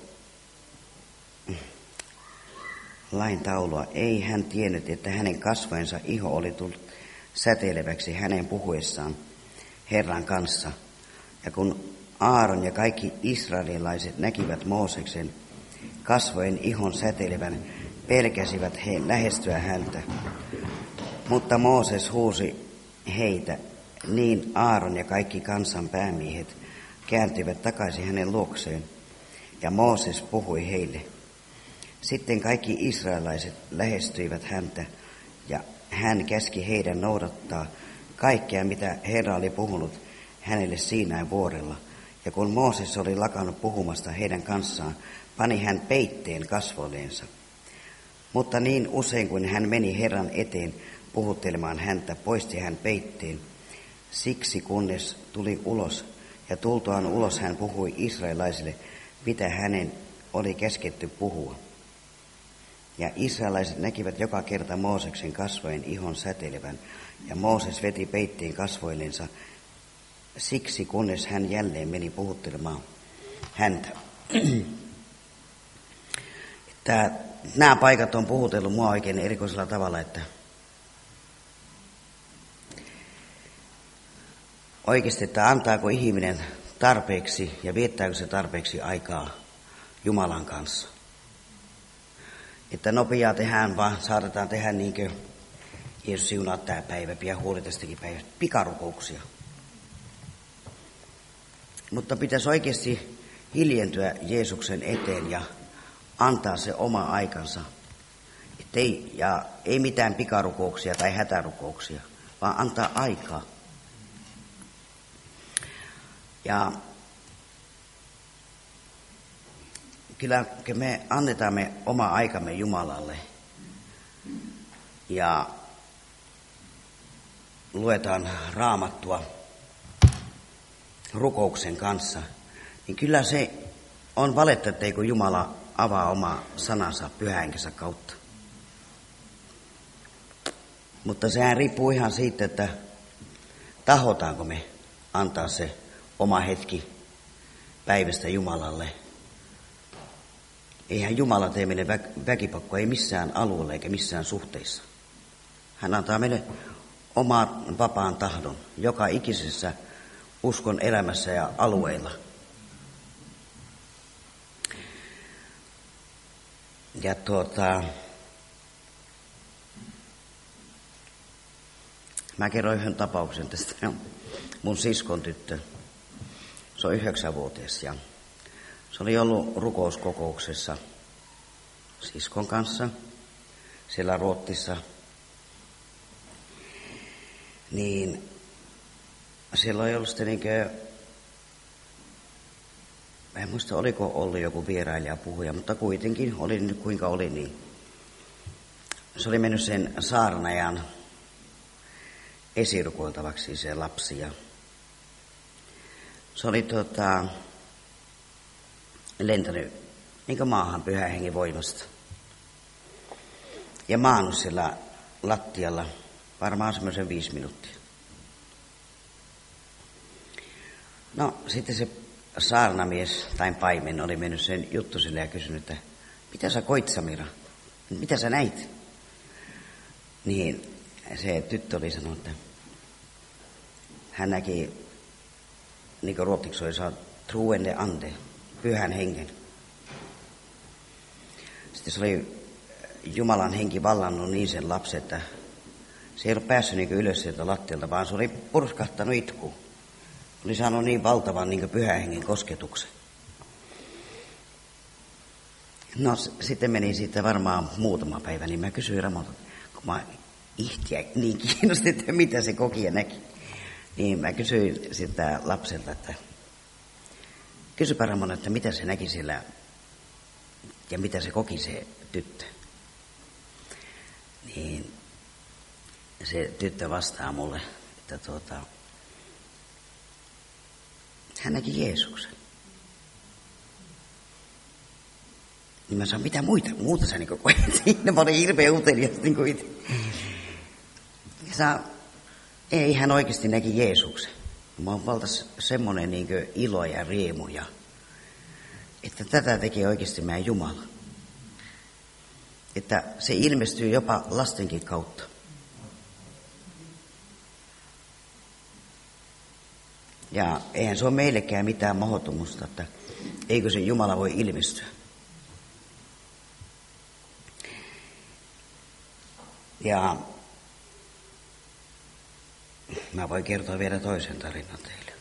lain taulua, ei hän tiennyt, että hänen kasvojensa iho oli tullut säteileväksi hänen puhuessaan Herran kanssa. Ja kun Aaron ja kaikki israelilaiset näkivät Mooseksen kasvojen ihon säteilevän, pelkäsivät he lähestyä häntä. Mutta Mooses huusi heitä, niin Aaron ja kaikki kansan päämiehet kääntyivät takaisin hänen luokseen, ja Mooses puhui heille. Sitten kaikki israelilaiset lähestyivät häntä, ja hän käski heidän noudattaa kaikkea, mitä Herra oli puhunut hänelle Siinain vuorella. Ja kun Mooses oli lakannut puhumasta heidän kanssaan, pani hän peitteen kasvoilleensa. Mutta niin usein, kun hän meni Herran eteen puhuttelemaan häntä, poisti hän peitteen. Siksi kunnes tuli ulos, ja tultuaan ulos hän puhui israelaisille, mitä hänen oli käsketty puhua. Ja israelaiset näkivät joka kerta Mooseksen kasvojen ihon säteilevän, ja Mooses veti peitteen kasvoillensa, siksi kunnes hän jälleen meni puhuttelemaan häntä. Tämä, nämä paikat on puhutellut mua oikein erikoisella tavalla, että oikeasti, että antaako ihminen tarpeeksi ja viettääkö se tarpeeksi aikaa Jumalan kanssa. Että nopeaa tehdään vaan, saatetaan tehdä niin kuin Jeesus siunaa tämä päivä, pidä huoli tästäkin päivästä, pikarukouksia. Mutta pitäisi oikeasti hiljentyä Jeesuksen eteen ja antaa se oma aikansa. Ei, ja ei mitään pikarukouksia tai hätärukouksia, vaan antaa aikaa. Ja kyllä me annetaan me oma aikamme Jumalalle ja luetaan Raamattua rukouksen kanssa, niin kyllä se on valetta, ettei kun Jumala avaa oma sanansa pyhähenkensä kautta. Mutta sehän riippuu ihan siitä, että tahotaanko me antaa se oma hetki päivästä Jumalalle. Eihän Jumala tee meille vä- väkipakkoa, ei missään alueella eikä missään suhteissa. Hän antaa meille oman vapaan tahdon joka ikisessä uskon elämässä ja alueilla. Ja tuota, mä kerron yhden tapauksen tästä. Mun siskon tyttö, se on yhdeksänvuotias ja se oli ollut rukouskokouksessa siskon kanssa siellä Ruotsissa. Niin siellä oli ollut sitten niinkö, en muista oliko ollut joku vierailija puhuja, mutta kuitenkin oli nyt kuinka oli, niin se oli mennyt sen saarnajan esirukoiltavaksi se lapsi ja se oli tota, lentänyt niin maahan Pyhän Hengen voimasta ja maannut siellä lattialla varmaan semmoisen viisi minuuttia. No sitten se saarnamies tai paimen oli mennyt sen juttu sille ja kysynyt, että mitä sä koit, Samira? Mitä sä näit? Niin se tyttö oli sanonut, että hän näki, niin kuin ruotsiksi oli sanonut, truende ande, Pyhän Hengen. Sitten se oli Jumalan henki vallannut niin sen lapsen, että se ei ollut päässyt niin ylös sieltä lattialta, vaan se oli purskahtanut itkuun. Oli saanut niin valtavan niin Pyhän Hengen kosketuksen. No sitten meni siitä varmaan muutama päivä, niin mä kysyin Ramolta, kun mä ihtiä niin kiinnosti, että mitä se koki ja näki. Niin mä kysyin sitä lapselta, että kysypä Ramon, että mitä se näki siellä ja mitä se koki se tyttö. Niin se tyttö vastaa mulle, että tuota, hän näki Jeesuksen. Niin mä sanoin, mitä muita, muuta sä niin koet siinä? Mä olin hirveän utelias niin kuin itse. Ja saa, ei, hän oikeasti näki Jeesuksen. Mä oon valtas semmoinen niin kuin ilo ja riemu, ja, että tätä teki oikeasti meidän Jumala. Että se ilmestyy jopa lastenkin kautta. Ja eihän se ole meillekään mitään mahdottomuutta, että eikö se Jumala voi ilmestyä. Ja mä voin kertoa vielä toisen tarinan teille.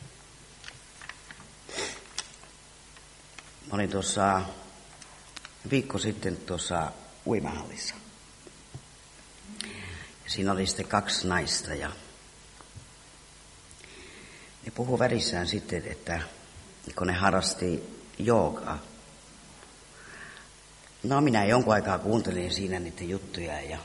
Mä olin tuossa viikko sitten tuossa uimahallissa. Siinä oli sitten kaksi naista ja ne puhui välissään sitten, että kun ne harrasti joogaa. No minä jonkun aikaa kuuntelin siinä niiden juttuja ja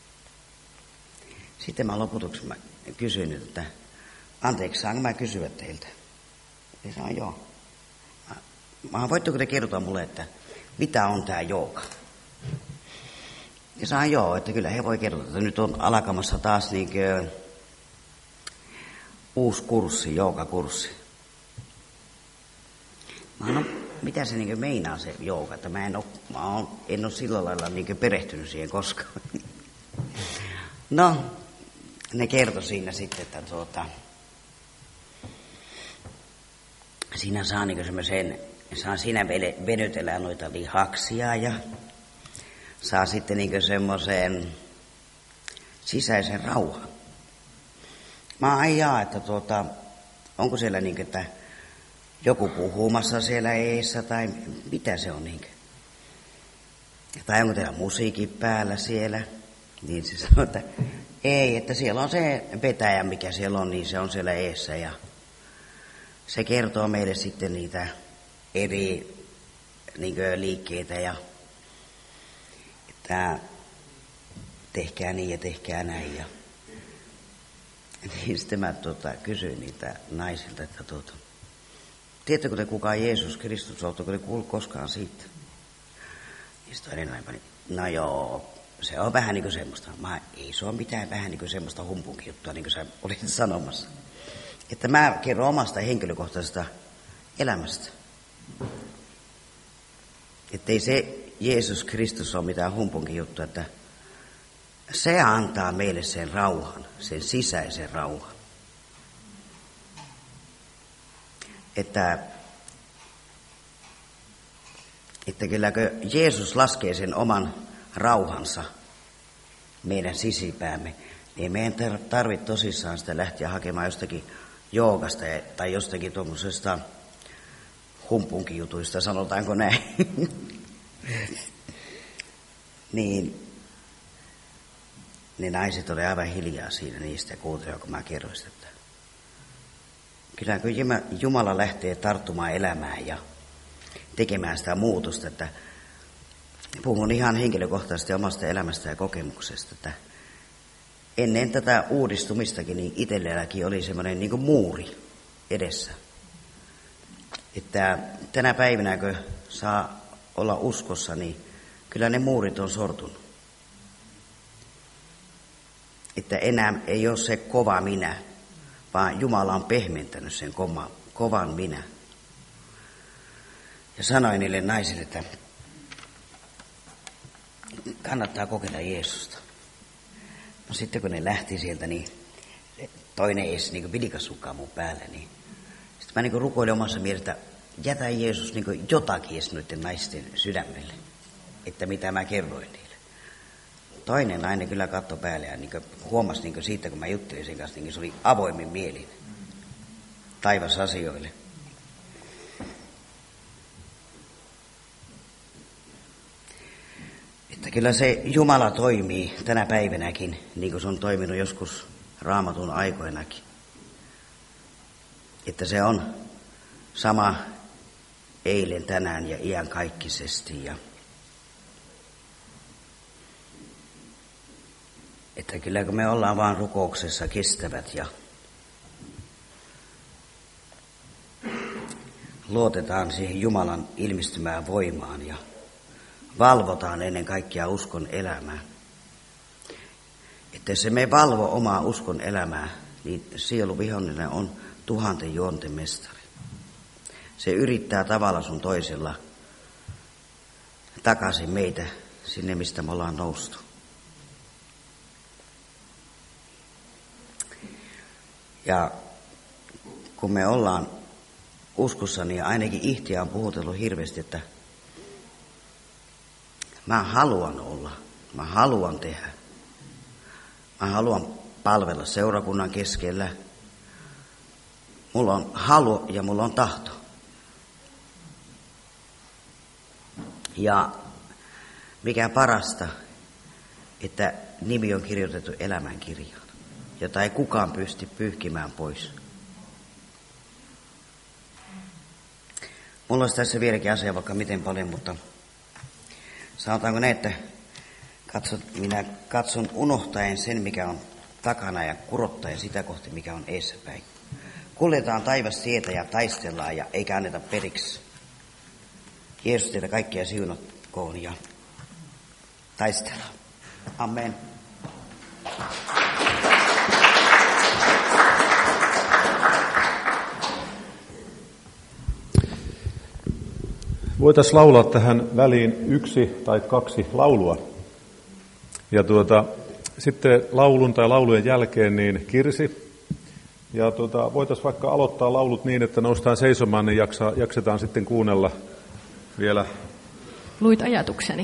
sitten mä loputuksi mä kysyin, että anteeksi, saanko mä kysyä teiltä? Ja sanoin, joo. Mä, mä voitteko te kertoa mulle, että mitä on tää jooga? Ja sanoin, joo, että kyllä he voi kertoa, että nyt on alkamassa taas niinkö uusi kurssi, joogakurssi. Mä no, mitä se niinkö meinaa se jooga, että mä en oo, mä oon, en oo sillä lailla niinkö perehtynyt siihen koskaan. No, ne kertoi siinä sitten, että tuota, siinä saa niinkö semmoisen, saa siinä venytellä noita lihaksia ja saa sitten niinkö semmoisen sisäisen rauhan. Mä ajaa, että tuota, onko siellä niinkö, että joku puhumassa siellä eessä tai mitä se on niinkö. Tai onko teillä musiikin päällä siellä. Niin se sanoo, että ei, että siellä on se vetäjä, mikä siellä on, niin se on siellä eessä. Ja se kertoo meille sitten niitä eri niin kuin liikkeitä ja että tehkää niin ja tehkää näin. Ja, niin sitten mä tuota, kysyin niitä naisilta, että tuota, tiedättekö te kuka on Jeesus Kristus, oletteko te kuullut koskaan siitä? Niin sitten toinen nainen pani, no joo, se on vähän niin kuin semmoista. Mä, ei se ole mitään vähän niin kuin semmoista humpunkin juttua, niin kuin sä olit sanomassa. Että mä kerron omasta henkilökohtaisesta elämästä. Että ei se Jeesus Kristus ole mitään humpunkin juttua, että se antaa meille sen rauhan, sen sisäisen rauhan. Että, että kylläkö Jeesus laskee sen oman rauhansa meidän sisipäämme, niin meidän tarvitse tosissaan sitä lähteä hakemaan jostakin joogasta tai jostakin tuommoisesta humpunkijutuista, sanotaanko näin. Niin ne naiset oli aivan hiljaa siinä niistä ja kuuntelivat, kun mä kerroin sitä. Että kyllä kun Jumala lähtee tarttumaan elämään ja tekemään sitä muutosta, että puhun ihan henkilökohtaisesti omasta elämästä ja kokemuksesta, että ennen tätä uudistumistakin niin itselläkin oli semmoinen niin kuin muuri edessä. Että tänä päivänä, kun saa olla uskossa, niin kyllä ne muurit on sortunut. Että enää ei ole se kova minä, vaan Jumala on pehmentänyt sen koma, kovan minä. Ja sanoin niille naisille, että kannattaa kokeilla Jeesusta. No sitten kun ne lähti sieltä, niin toinen ei niin vilkassukaan mun päälle. Niin sitten mä niin rukoilin omassa mielessä, että jätä Jeesus niin jotakin edes noiden naisten sydämelle, että mitä mä kerroin niille. Toinen nainen kyllä katsoi päälle ja niin huomasi niin siitä, kun mä juttelin sen kanssa, niin se oli avoimin mielin taivasasioille. Että kyllä se Jumala toimii tänä päivänäkin, niin kuin se on toiminut joskus Raamatun aikoinakin. Että se on sama eilen, tänään ja iankaikkisesti. Ja että kyllä kun me ollaan vaan rukouksessa kestävät ja luotetaan siihen Jumalan ilmestymään voimaan ja valvotaan ennen kaikkea uskon elämää. Että jos me valvo omaa uskon elämää, niin sielu vihollinen on tuhanten juonten mestari. Se yrittää tavalla sun toisella takaisin meitä sinne, mistä me ollaan noustu. Ja kun me ollaan uskossa, niin ainakin Ihtiä on puhutellut hirveästi, että mä haluan olla, mä haluan tehdä. Mä haluan palvella seurakunnan keskellä. Mulla on halu ja mulla on tahto. Ja mikä parasta, että nimi on kirjoitettu elämänkirjaan, jota ei kukaan pysty pyyhkimään pois. Mulla olisi tässä vieläkin asia vaikka miten paljon, mutta sanotaanko näin, että katsot, minä katson unohtaen sen, mikä on takana ja kurottaen sitä kohti, mikä on edessäpäin. Kuljetaan taivastietä ja taistellaan ja eikä anneta periksi. Jeesus teitä kaikkia siunatkoon ja taistellaan. Amen. Voitaisiin laulaa tähän väliin yksi tai kaksi laulua. Ja tuota, sitten laulun tai laulujen jälkeen niin kirsi. Ja tuota, voitaisiin vaikka aloittaa laulut niin, että noustaan seisomaan, niin jaksa, jaksetaan sitten kuunnella vielä. Luit ajatukseni.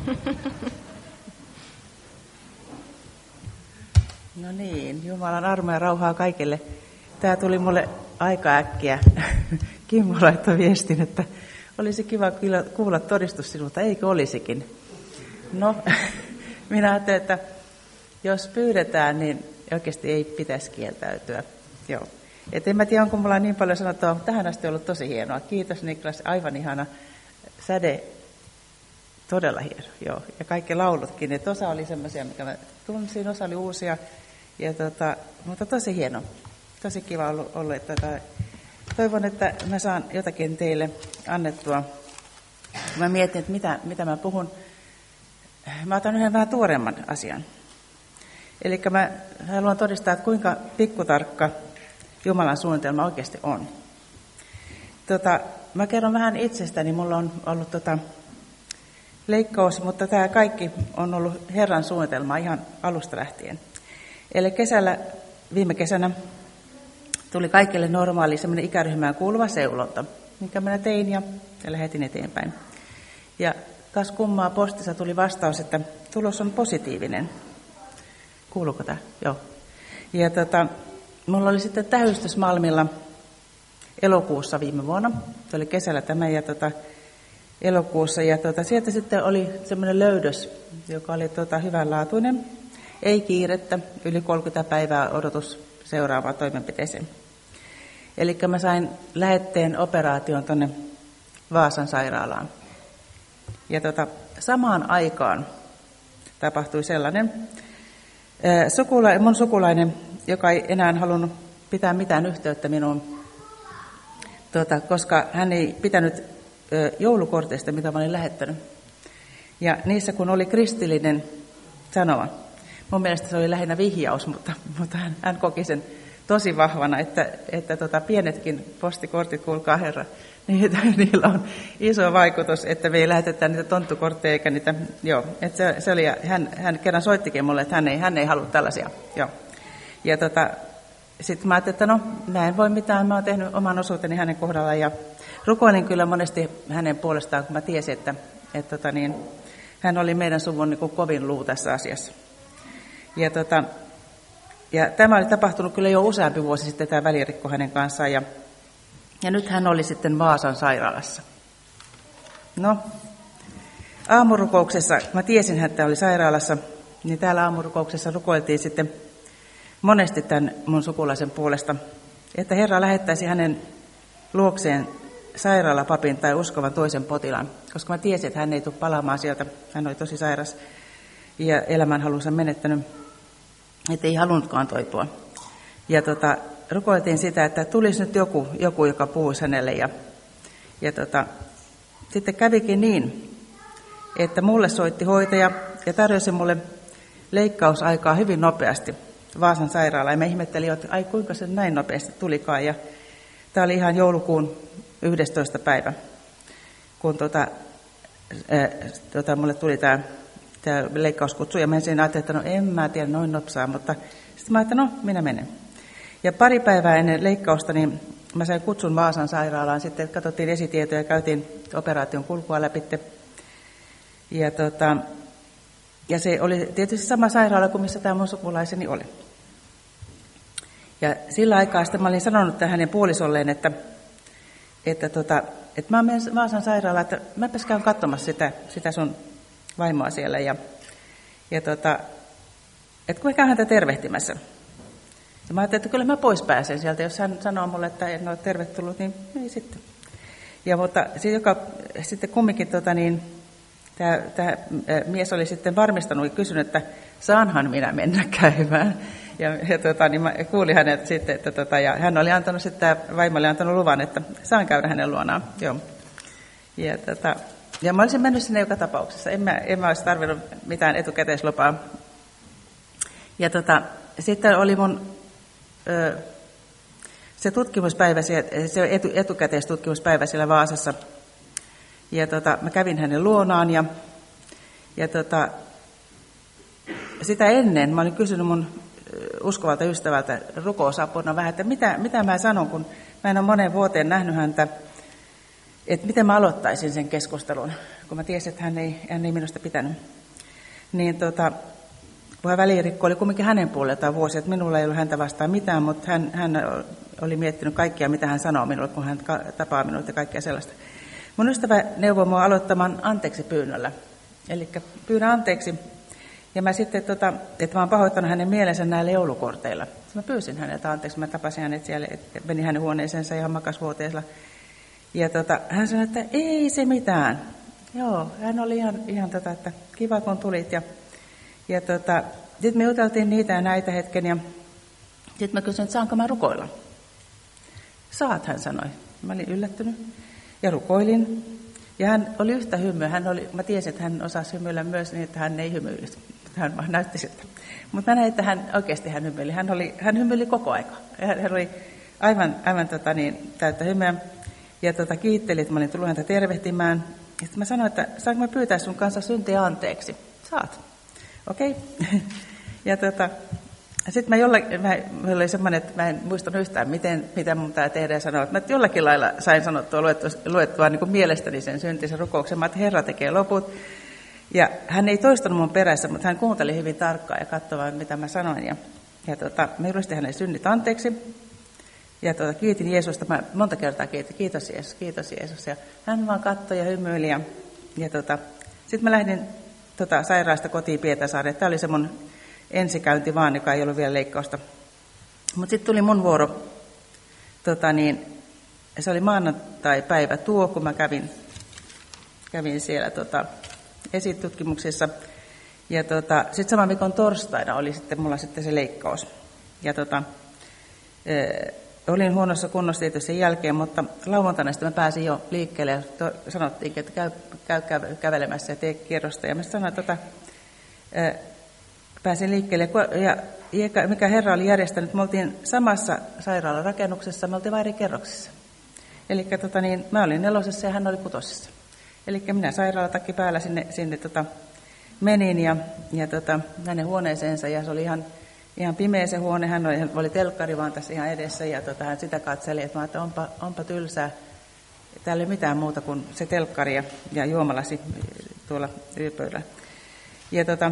No niin, Jumalan armoa ja rauhaa kaikille. Tämä tuli mulle aika äkkiä. Kimmo laittoi viestin, että olisi kiva kuulla todistus sinulta, eikö olisikin? No, minä ajattelen, että jos pyydetään, niin oikeasti ei pitäisi kieltäytyä. Joo. Et en mä tiedä, onko mulla niin paljon sanottua, tähän asti ollut tosi hienoa. Kiitos Niklas, aivan ihana säde, todella hieno, joo. Ja kaikki laulutkin, että osa oli semmoisia, mikä mä tunsin, osa oli uusia, ja tota, mutta tosi hieno, tosi kiva ollut, ollut että tota, toivon, että mä saan jotakin teille annettua. Mä mietin, että mitä, mitä mä puhun. Mä otan yhden vähän tuoreemman asian. Eli mä haluan todistaa, että kuinka pikkutarkka Jumalan suunnitelma oikeasti on. Tota, mä kerron vähän itsestäni. Mulla on ollut tota, leikkaus, mutta tämä kaikki on ollut Herran suunnitelma ihan alusta lähtien. Eli kesällä, viime kesänä tuli kaikille normaali semmoinen ikäryhmään kuuluva seulonta, minkä minä tein ja, ja lähetin eteenpäin. Ja taas kummaa postissa tuli vastaus, että tulos on positiivinen. Kuuluuko tämä? Joo. Ja tota, mulla oli sitten tähystys Malmilla elokuussa viime vuonna. Se oli kesällä tämä ja tota, elokuussa. Ja tota, sieltä sitten oli semmoinen löydös, joka oli tota, hyvänlaatuinen. Ei kiirettä, yli kolmekymmentä päivää odotus seuraavaan toimenpiteeseen. Eli mä sain lähetteen operaation tuonne Vaasan sairaalaan. Ja tota, samaan aikaan tapahtui sellainen, ää, sukula, mun sukulainen, joka ei enää halunnut pitää mitään yhteyttä minuun, tota, koska hän ei pitänyt ää, joulukorteista, mitä mä olin lähettänyt. Ja niissä kun oli kristillinen sanoma, mun mielestä se oli lähinnä vihjaus, mutta, mutta hän, hän koki sen tosi vahvana, että, että tota, pienetkin postikortit, kuulkaa Herra, niitä, niillä on iso vaikutus, että me ei lähetetä niitä tonttukortteja eikä niitä, joo, että se, se oli, hän, hän kerran soittikin mulle, että hän ei, hän ei halua tällaisia, joo. Ja tota, sitten mä ajattelin, että no, mä en voi mitään, mä oon tehnyt oman osuuteni hänen kohdallaan ja rukoilin kyllä monesti hänen puolestaan, kun mä tiesin, että, että tota niin, hän oli meidän suvun niin kuin kovin luu tässä asiassa. Ja, tota, ja tämä oli tapahtunut kyllä jo useampi vuosi sitten, tämä välirikko hänen kanssaan. Ja, ja nyt hän oli sitten Vaasan sairaalassa. No, aamurukouksessa, mä tiesin, että oli sairaalassa, niin täällä aamurukouksessa rukoiltiin sitten monesti tämän mun sukulaisen puolesta, että Herra lähettäisi hänen luokseen sairaalapapin tai uskovan toisen potilaan, koska mä tiesin, että hän ei tule palaamaan sieltä, hän oli tosi sairas ja elämänhalunsa menettänyt, että ei halunnutkaan toipua. Ja tota, rukoiltiin sitä, että tulisi nyt joku, joku joka puhuisi hänelle. Ja, ja tota, sitten kävikin niin, että mulle soitti hoitaja ja tarjosi mulle leikkausaikaa hyvin nopeasti Vaasan sairaalaan. Ja mä ihmettelin, että ai kuinka se näin nopeasti tulikaan. Ja tämä oli ihan joulukuun yhdestoista päivä, kun tota, ää, tota, mulle tuli tämä tämä leikkauskutsu, ja mä ensin ajattelin, että no en mä tiedä noin nopsaa, mutta sitten mä ajattelin, no minä menen. Ja pari päivää ennen leikkausta, niin mä sain kutsun Vaasan sairaalaan, sitten katsottiin esitietoja ja käytiin operaation kulkua läpi. Ja, tota, ja se oli tietysti sama sairaala kuin missä tämä mun sukulaiseni oli. Ja sillä aikaa sitten mä olin sanonut tähän hänen puolisolleen, että, että, tota, että mä menen Vaasan sairaalaan, että mäpäs käyn katsomassa sitä, sitä sun vaimoa siellä ja, ja tota, että kun käyn häntä tervehtimässä. Ja mä ajattelin, että kyllä mä pois pääsen sieltä, jos hän sanoo mulle, että en ole tervetullut, niin ei sitten. Ja mutta se, joka sitten kumminkin, tota, niin, tämä, tämä mies oli sitten varmistanut ja kysynyt, että saanhan minä mennä käymään. Ja, ja tota, niin mä kuulin hänet sitten, että tota, ja hän oli antanut sitten, vaimo oli antanut luvan, että saan käydä hänen luonaan. Joo. Ja tota, Ja mä olisin mennyt sinne joka tapauksessa. En mä, en mä olisi tarvinnut mitään etukäteislupaa. Ja tota, sitten oli mun ö, se tutkimuspäivä, se etu, etukäteistutkimuspäivä siellä Vaasassa. Ja tota, mä kävin hänen luonaan ja, ja tota, sitä ennen mä olin kysynyt mun uskovalta ystävältä rukousapuna vähän, että mitä, mitä mä sanon, kun mä en ole moneen vuoteen nähnyt häntä. Että miten mä aloittaisin sen keskustelun, kun mä tiesin, että hän ei, hän ei minusta pitänyt. Niin tota, kun hän välirikko oli kumminkin hänen puoleltaan vuosi, että minulla ei ollut häntä vastaan mitään, mutta hän, hän oli miettinyt kaikkia, mitä hän sanoo minulle, kun hän tapaa minut ja kaikkea sellaista. Mun ystävä neuvoi mua aloittamaan anteeksi pyynnöllä. Eli pyydän anteeksi, ja mä sitten, tota, että mä oon pahoittanut hänen mielensä näillä joulukorteilla. Mä pyysin häneltä anteeksi, mä tapasin hänet siellä, että menin hänen huoneeseensa ihan makasvuoteella. Ja tota, hän sanoi, että ei se mitään, Joo, hän oli ihan, ihan tota, että kiva kun tulit. Ja, ja tota, sitten me juteltiin niitä ja näitä hetken ja sitten mä kysyin, että saanko mä rukoilla. Saat, hän sanoi. Mä olin yllättynyt ja rukoilin. Ja hän oli yhtä hymyä. Hän oli, mä tiesin, että hän osasi hymyillä myös niin, että hän ei hymyillyt. Hän vaan näytti siltä. Mutta mä näin, että hän oikeasti hän hymyili. Hän, oli, hän hymyili koko aika. Hän, hän oli aivan, aivan tota, niin, täyttä hymyä. Ja tota, kiitteli, että mä olin tullut häntä tervehtimään. Ja sitten mä sanoin, että saanko mä pyytää sun kanssa syntiä anteeksi? Saat. Okei. Okay. Ja tota, sitten mä jollakin, mä, mä oli semmoinen, että mä en muistanut yhtään, miten, mitä mun pitää tehdä ja sanoa. Mä jollakin lailla sain sanottua, luettua, luettua niin kuin mielestäni sen syntisen rukouksen. Mä että Herra tekee loput. Ja hän ei toistanut mun perässä, mutta hän kuunteli hyvin tarkkaan ja katsoi, mitä mä sanoin. Ja, ja tota, mä julistin hänen synnit anteeksi. Ja tota, kiitin Jeesusta. Mä monta kertaa kiitin, kiitos Jeesus, kiitos Jeesus. Ja hän vaan katsoi ja hymyili. Ja, ja tota, sitten mä lähdin tota, sairaalasta kotiin Pietarsaareen. Tämä oli se mun ensikäynti vaan, joka ei ollut vielä leikkausta. Mutta sitten tuli mun vuoro. Tota, niin, se oli maanantai-päivä tuo, kun mä kävin, kävin siellä tota, esitutkimuksissa. Ja tota, sitten saman viikon torstaina oli sitten mulla sitten se leikkaus. Ja tota, e, olin huonossa kunnossa tietysti sen jälkeen, mutta lauantaina sitten mä pääsin jo liikkeelle ja to, sanottiin, että käy, käy, käy kävelemässä ja tee kierrosta. Ja mä sanoin, että tota, e, pääsin liikkeelle ja, ja mikä Herra oli järjestänyt, me oltiin samassa sairaalarakennuksessa, me oltiin vain eri kerroksissa. Eli tota, niin, mä olin nelosessa ja hän oli kutosessa. Eli minä sairaalatakki päällä sinne, sinne tota, menin ja, ja tota, hänen huoneeseensa ja se oli ihan, ihan pimeä se huone. Hän oli, hän oli telkkari vaan tässä ihan edessä ja tota, hän sitä katseli, että mä että onpa, onpa tylsää. Täällä ei mitään muuta kuin se telkkari ja, ja juomalasi tuolla yöpöydällä. Ja tota,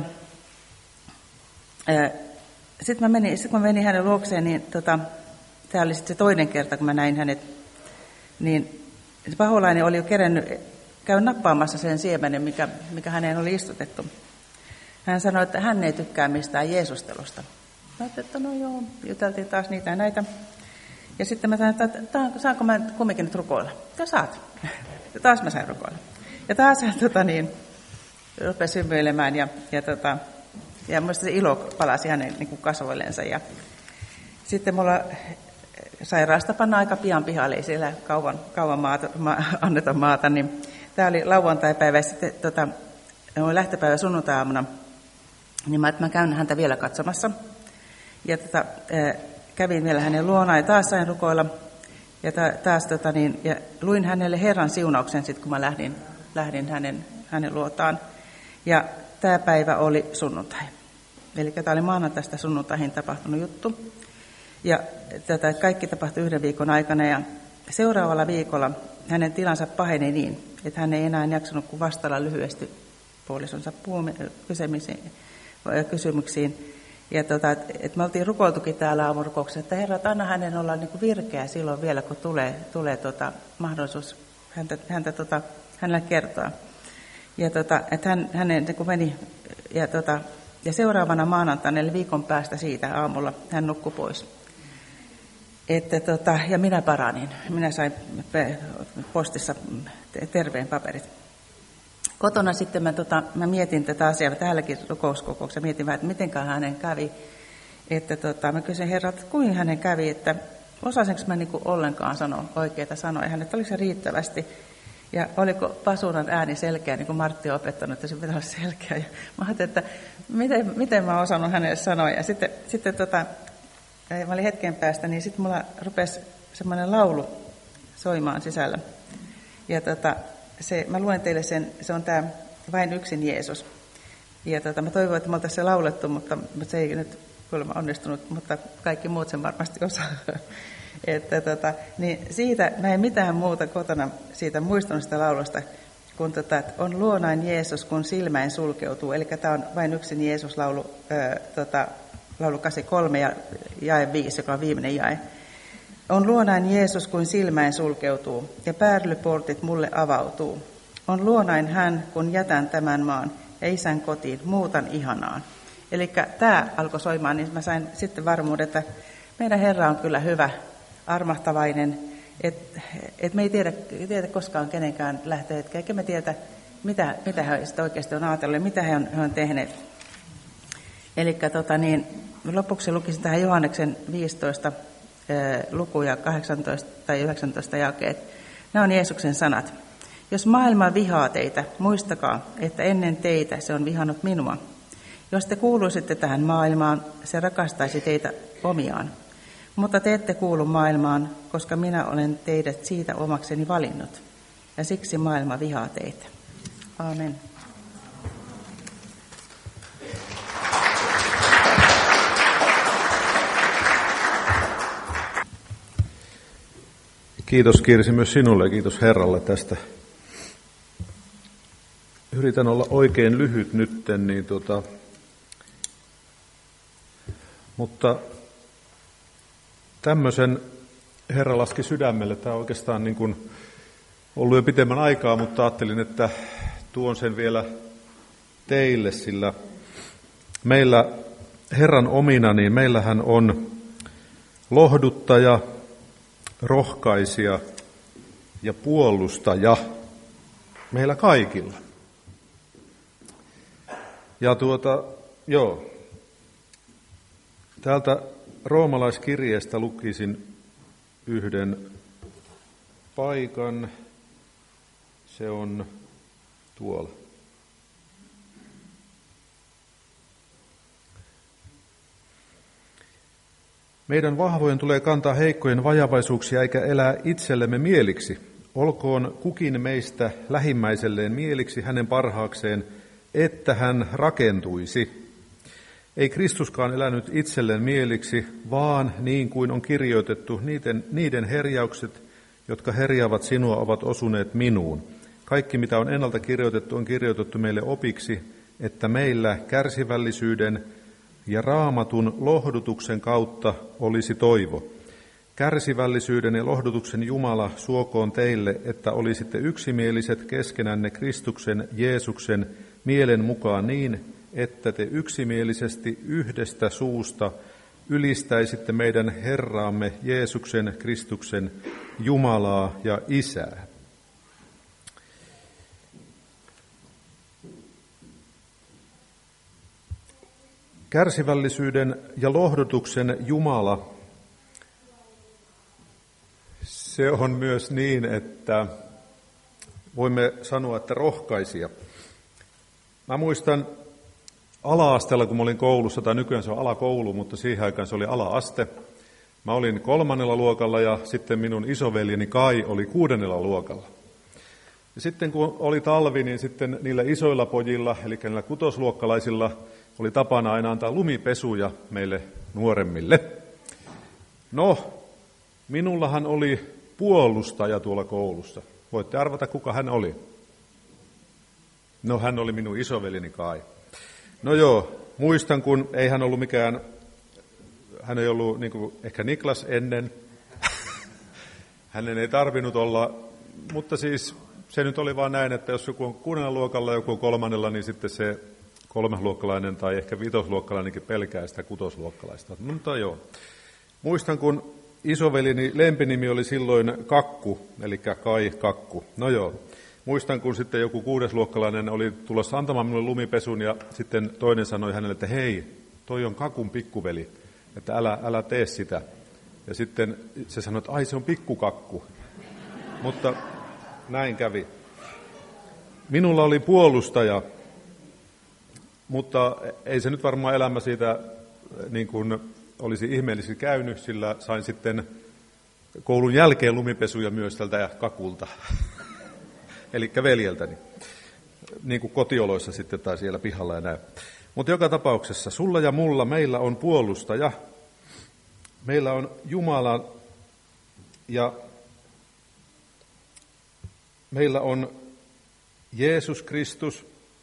sitten mä menin, sit kun mä menin hänen luokseen, niin tota, tämä oli sitten se toinen kerta, kun mä näin hänet, niin se paholainen oli jo kerennyt käy nappaamassa sen siemenen, mikä, mikä häneen oli istutettu. Hän sanoi, että hän ei tykkää mistään Jeesustelusta. Mä ajattelin, että no joo, juteltiin taas niitä ja näitä. Ja sitten mä sanoin, että saanko mä kumminkin nyt rukoilla? Ja saat. Ja taas mä sain rukoilla. Ja taas hän tota, niin, rupesi hymyilemään ja, ja, tota, ja muista se ilo palasi hänen niin kuin kasvoillensa. Ja sitten mulla sairaasta panna aika pian pihalle, ei siellä kauan, kauan maata, ma, anneta maata, niin tämä oli lauantai-päivä ja sitten tota, lähtöpäivä sunnuntai-aamuna, niin mä, että mä käyn häntä vielä katsomassa. Ja tota, kävin vielä hänen luonaan ja taas sain rukoilla. Ja ta, taas tota, niin, ja luin hänelle Herran siunauksen sitten, kun mä lähdin, lähdin hänen, hänen luotaan. Ja tämä päivä oli sunnuntai. Eli tämä oli maanantaista sunnuntaihin tapahtunut juttu. Ja tätä kaikki tapahtui yhden viikon aikana ja seuraavalla viikolla hänen tilansa paheni niin, että hän ei enää jaksanut kuin vastailla lyhyesti puolisonsa kysymyksiin. Ja tota, et, et me oltiin rukoiltukin täällä aamurukouksessa, että Herra, anna hänen olla niin kuin virkeä silloin vielä, kun tulee, tulee tota, mahdollisuus häntä, häntä tota, hänelle kertoa. Ja tota, että hän, hänen niin kuin meni, ja, tota, ja seuraavana maanantaina, eli viikon päästä siitä aamulla, hän nukkui pois. Että, tota, ja minä paranin. Minä sain postissa terveen paperit. Kotona sitten mä, tota, mä mietin tätä asiaa, täälläkin rukouskokouksessa mietin vähän, että mitenköhän hänen kävi. Että, tota, mä kysyin Herra, että kuinka hänen kävi, että osasinko mä niin kuin ollenkaan sanoa oikeita sanoja. Hänet oliko se riittävästi ja oliko pasunan ääni selkeä, niin kuin Martti on opettanut, että se pitää olla selkeä. Ja mä ajattelin, että miten, miten mä oon osannut hänelle sanoa. Ja sitten, sitten tota, mä olin hetken päästä, niin sitten mulla rupesi semmoinen laulu soimaan sisällä. Ja tota, se, mä luen teille sen, se on tämä Vain yksin Jeesus. Ja tota, mä toivon, että me oltaisiin se laulettu, mutta, mutta se ei nyt kuulemma onnistunut, mutta kaikki muut sen varmasti osaa. Että, tota, niin siitä mä en mitään muuta kotona siitä muistanut sitä laulusta, kun tota, on luonain Jeesus, kun silmäin sulkeutuu. Eli tämä on Vain yksin Jeesus laulu, ää, tota, laulu kahdeksankymmentäkolme ja jae viisi, joka on viimeinen jae. On luonain Jeesus, kun silmäin sulkeutuu, ja pääryportit mulle avautuu. On luonain hän, kun jätän tämän maan, ja isän kotiin, muutan ihanaan. Eli tämä alkoi soimaan, niin mä sain sitten varmuuden, että meidän Herra on kyllä hyvä, armahtavainen, että et me ei tiedä, tiedä koskaan kenenkään lähtöhetkeä, eikä me tiedä, mitä, mitä he sitten oikeasti on ajatellut ja mitä he on, he on tehneet. Eli tota, niin, lopuksi lukisin tähän Johanneksen viisitoista luku ja kahdeksantoista tai yhdeksäntoista jakeet. Nämä on Jeesuksen sanat. Jos maailma vihaa teitä, muistakaa, että ennen teitä se on vihannut minua. Jos te kuuluisitte tähän maailmaan, se rakastaisi teitä omiaan. Mutta te ette kuulu maailmaan, koska minä olen teidät siitä omakseni valinnut. Ja siksi maailma vihaa teitä. Aamen. Kiitos Kirsi myös sinulle ja kiitos Herralle tästä. Yritän olla oikein lyhyt nytten, niin tota, mutta tämmöisen Herra laski sydämelle. Tämä on oikeastaan niin kuin ollut jo pitemmän aikaa, mutta ajattelin, että tuon sen vielä teille, sillä meillä Herran omina, niin meillähän on lohduttaja, rohkaisija ja puolustaja meillä kaikilla. Ja tuota, joo, täältä roomalaiskirjeestä lukisin yhden paikan. Se on tuolla. Meidän vahvojen tulee kantaa heikkojen vajavaisuuksia eikä elää itsellemme mieliksi. Olkoon kukin meistä lähimmäiselleen mieliksi hänen parhaakseen, että hän rakentuisi. Ei Kristuskaan elänyt itselleen mieliksi, vaan niin kuin on kirjoitettu, niiden, niiden herjaukset, jotka herjaavat sinua, ovat osuneet minuun. Kaikki, mitä on ennalta kirjoitettu, on kirjoitettu meille opiksi, että meillä kärsivällisyyden ja raamatun lohdutuksen kautta olisi toivo. Kärsivällisyyden ja lohdutuksen Jumala suokoon teille, että olisitte yksimieliset keskenänne Kristuksen Jeesuksen mielen mukaan niin, että te yksimielisesti yhdestä suusta ylistäisitte meidän Herraamme Jeesuksen Kristuksen Jumalaa ja Isää. Kärsivällisyyden ja lohdutuksen Jumala, se on myös niin, että voimme sanoa, että rohkaisija. Mä muistan ala-asteella, kun mä olin koulussa, tai nykyään se on alakoulu, mutta siihen aikaan se oli ala-aste. Mä olin kolmannella luokalla ja sitten minun isoveljeni Kai oli kuudennella luokalla. Ja sitten kun oli talvi, niin sitten niillä isoilla pojilla, eli niillä kutosluokkalaisilla, oli tapana aina antaa lumipesuja meille nuoremmille. No, minullahan oli puolustaja tuolla koulussa. Voitte arvata, kuka hän oli. No, hän oli minun isoveljeni Kai. No joo, muistan, kun ei hän ollut mikään, hän ei ollut niin kuin ehkä Niklas ennen. Hänen ei tarvinnut olla, mutta siis se nyt oli vaan näin, että jos joku on kuudennella luokalla ja joku on kolmannella, niin sitten se kolmasluokkalainen tai ehkä vitosluokkalainenkin pelkää sitä kutosluokkalaista. No, mutta joo. Muistan, kun isoveljeni lempinimi oli silloin Kakku, eli Kai Kakku. No joo. Muistan, kun sitten joku kuudesluokkalainen oli tulossa antamaan minulle lumipesun ja sitten toinen sanoi hänelle, että hei, toi on Kakun pikkuveli, että älä, älä tee sitä. Ja sitten se sanoi, että ai se on pikkukakku. Mutta näin kävi. Minulla oli puolustaja, mutta ei se nyt varmaan elämä siitä niin kuin olisi ihmeellisesti käynyt, sillä sain sitten koulun jälkeen lumipesuja myös tältä Kakulta. Eli veljeltäni, niin kuin kotioloissa sitten tai siellä pihalla ja näin. Mutta joka tapauksessa, sulla ja mulla meillä on puolustaja, meillä on Jumala ja meillä on Jeesus Kristus.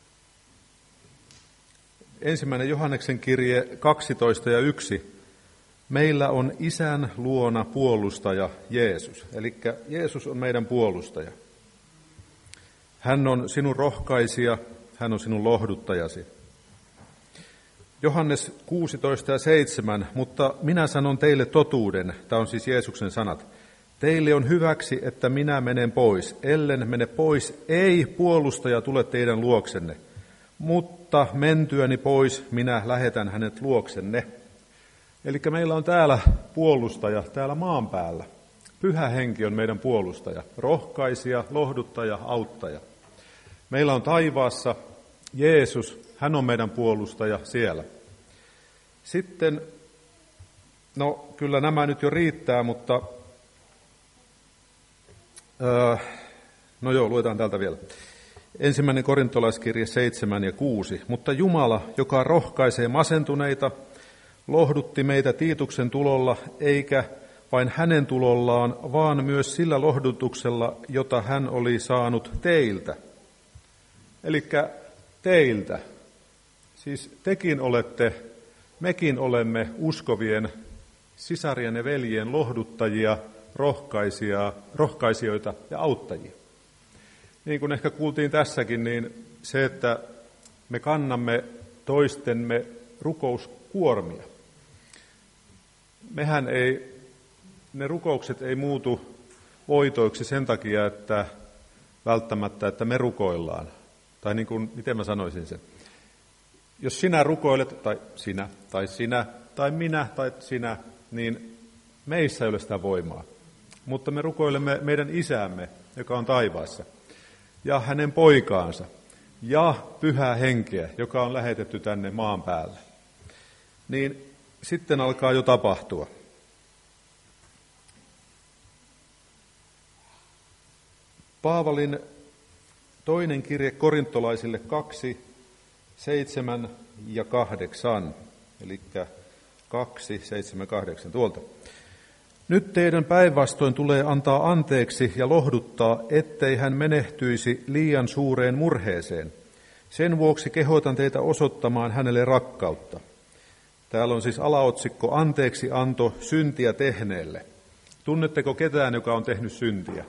Ensimmäinen Johanneksen kirje kaksitoista ja yksi. Meillä on Isän luona puolustaja Jeesus, eli Jeesus on meidän puolustaja. Hän on sinun rohkaisija, hän on sinun lohduttajasi. Johannes kuusitoista ja seitsemän, mutta minä sanon teille totuuden, tämä on siis Jeesuksen sanat. Teille on hyväksi, että minä menen pois. Ellen mene pois, ei puolustaja tule teidän luoksenne. Mutta mentyäni pois, minä lähetän hänet luoksenne. Eli meillä on täällä puolustaja, täällä maan päällä. Pyhä henki on meidän puolustaja, rohkaisija, lohduttaja, auttaja. Meillä on taivaassa Jeesus, hän on meidän puolustaja siellä. Sitten, no kyllä nämä nyt jo riittää, mutta öö, no joo, luetaan täältä vielä. Ensimmäinen korintolaiskirje seitsemän ja kuusi. Mutta Jumala, joka rohkaisee masentuneita, lohdutti meitä Tiituksen tulolla, eikä vain hänen tulollaan, vaan myös sillä lohdutuksella, jota hän oli saanut teiltä. Elikkä teiltä. Siis tekin olette, mekin olemme uskovien sisarien ja veljien lohduttajia, rohkaisijoita ja auttajia. Niin kuin ehkä kuultiin tässäkin, niin se, että me kannamme toistemme rukouskuormia. Mehän ei, ne rukoukset ei muutu voitoiksi sen takia, että välttämättä, että me rukoillaan. Tai niin kuin, miten mä sanoisin sen. Jos sinä rukoilet, tai sinä, tai sinä, tai minä, tai sinä, niin meissä ei ole sitä voimaa. Mutta me rukoilemme meidän isäämme, joka on taivaassa, ja hänen poikaansa, ja pyhää henkeä, joka on lähetetty tänne maan päälle. Niin sitten alkaa jo tapahtua. Paavalin toinen kirje korintolaisille kaksi, seitsemän ja kahdeksan, eli kaksi, seitsemän, kahdeksan tuolta. Nyt teidän päinvastoin tulee antaa anteeksi ja lohduttaa, ettei hän menehtyisi liian suureen murheeseen. Sen vuoksi kehotan teitä osoittamaan hänelle rakkautta. Täällä on siis alaotsikko anteeksi anto syntiä tehneelle. Tunnetteko ketään, joka on tehnyt syntiä?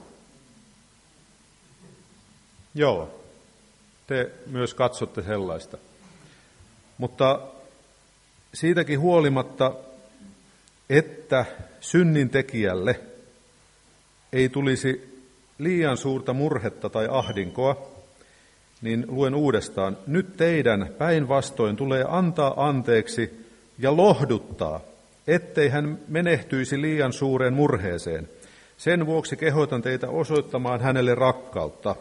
Joo, te myös katsotte sellaista. Mutta siitäkin huolimatta, että synnin tekijälle ei tulisi liian suurta murhetta tai ahdinkoa, niin luen uudestaan. Nyt teidän päinvastoin tulee antaa anteeksi ja lohduttaa, ettei hän menehtyisi liian suureen murheeseen. Sen vuoksi kehotan teitä osoittamaan hänelle rakkautta.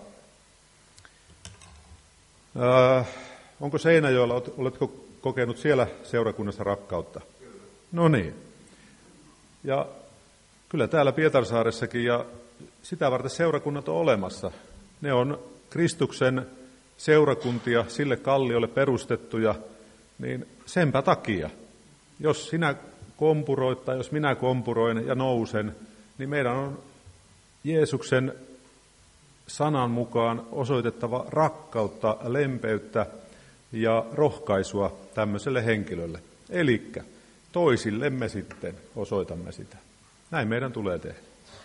Äh, onko Seinäjoella, oletko kokenut siellä seurakunnassa rakkautta? No niin. Ja kyllä täällä Pietarsaaressakin, ja sitä varten seurakunnat on olemassa. Ne on Kristuksen seurakuntia, sille kalliolle perustettuja, niin senpä takia. Jos sinä kompuroit tai jos minä kompuroin ja nousen, niin meidän on Jeesuksen sanan mukaan osoitettava rakkautta, lempeyttä ja rohkaisua tämmöiselle henkilölle. Elikkä toisillemme sitten osoitamme sitä. Näin meidän tulee tehdä.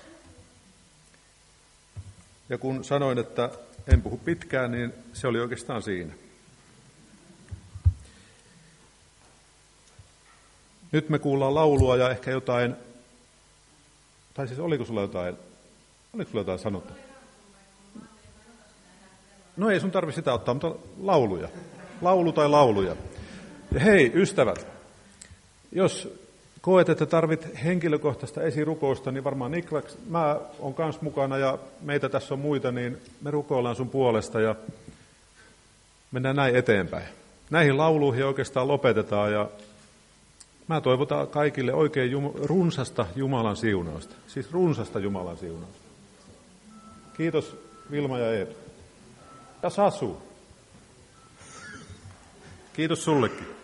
Ja kun sanoin, että en puhu pitkään, niin se oli oikeastaan siinä. Nyt me kuullaan laulua ja ehkä jotain, tai siis oliko sulla jotain, oliko sulla jotain sanottu? No ei sun tarvitse sitä ottaa, mutta lauluja. Laulu tai lauluja. Ja hei, ystävät, jos koet, että tarvit henkilökohtaista esirukousta, niin varmaan Niklaks, mä oon kans mukana ja meitä tässä on muita, niin me rukoillaan sun puolesta ja mennään näin eteenpäin. Näihin lauluihin oikeastaan lopetetaan ja mä toivotan kaikille oikein jum- runsasta Jumalan siunausta. Siis runsasta Jumalan siunausta. Kiitos Vilma ja Eetu. Ja Sasu. Kiitos sullekin.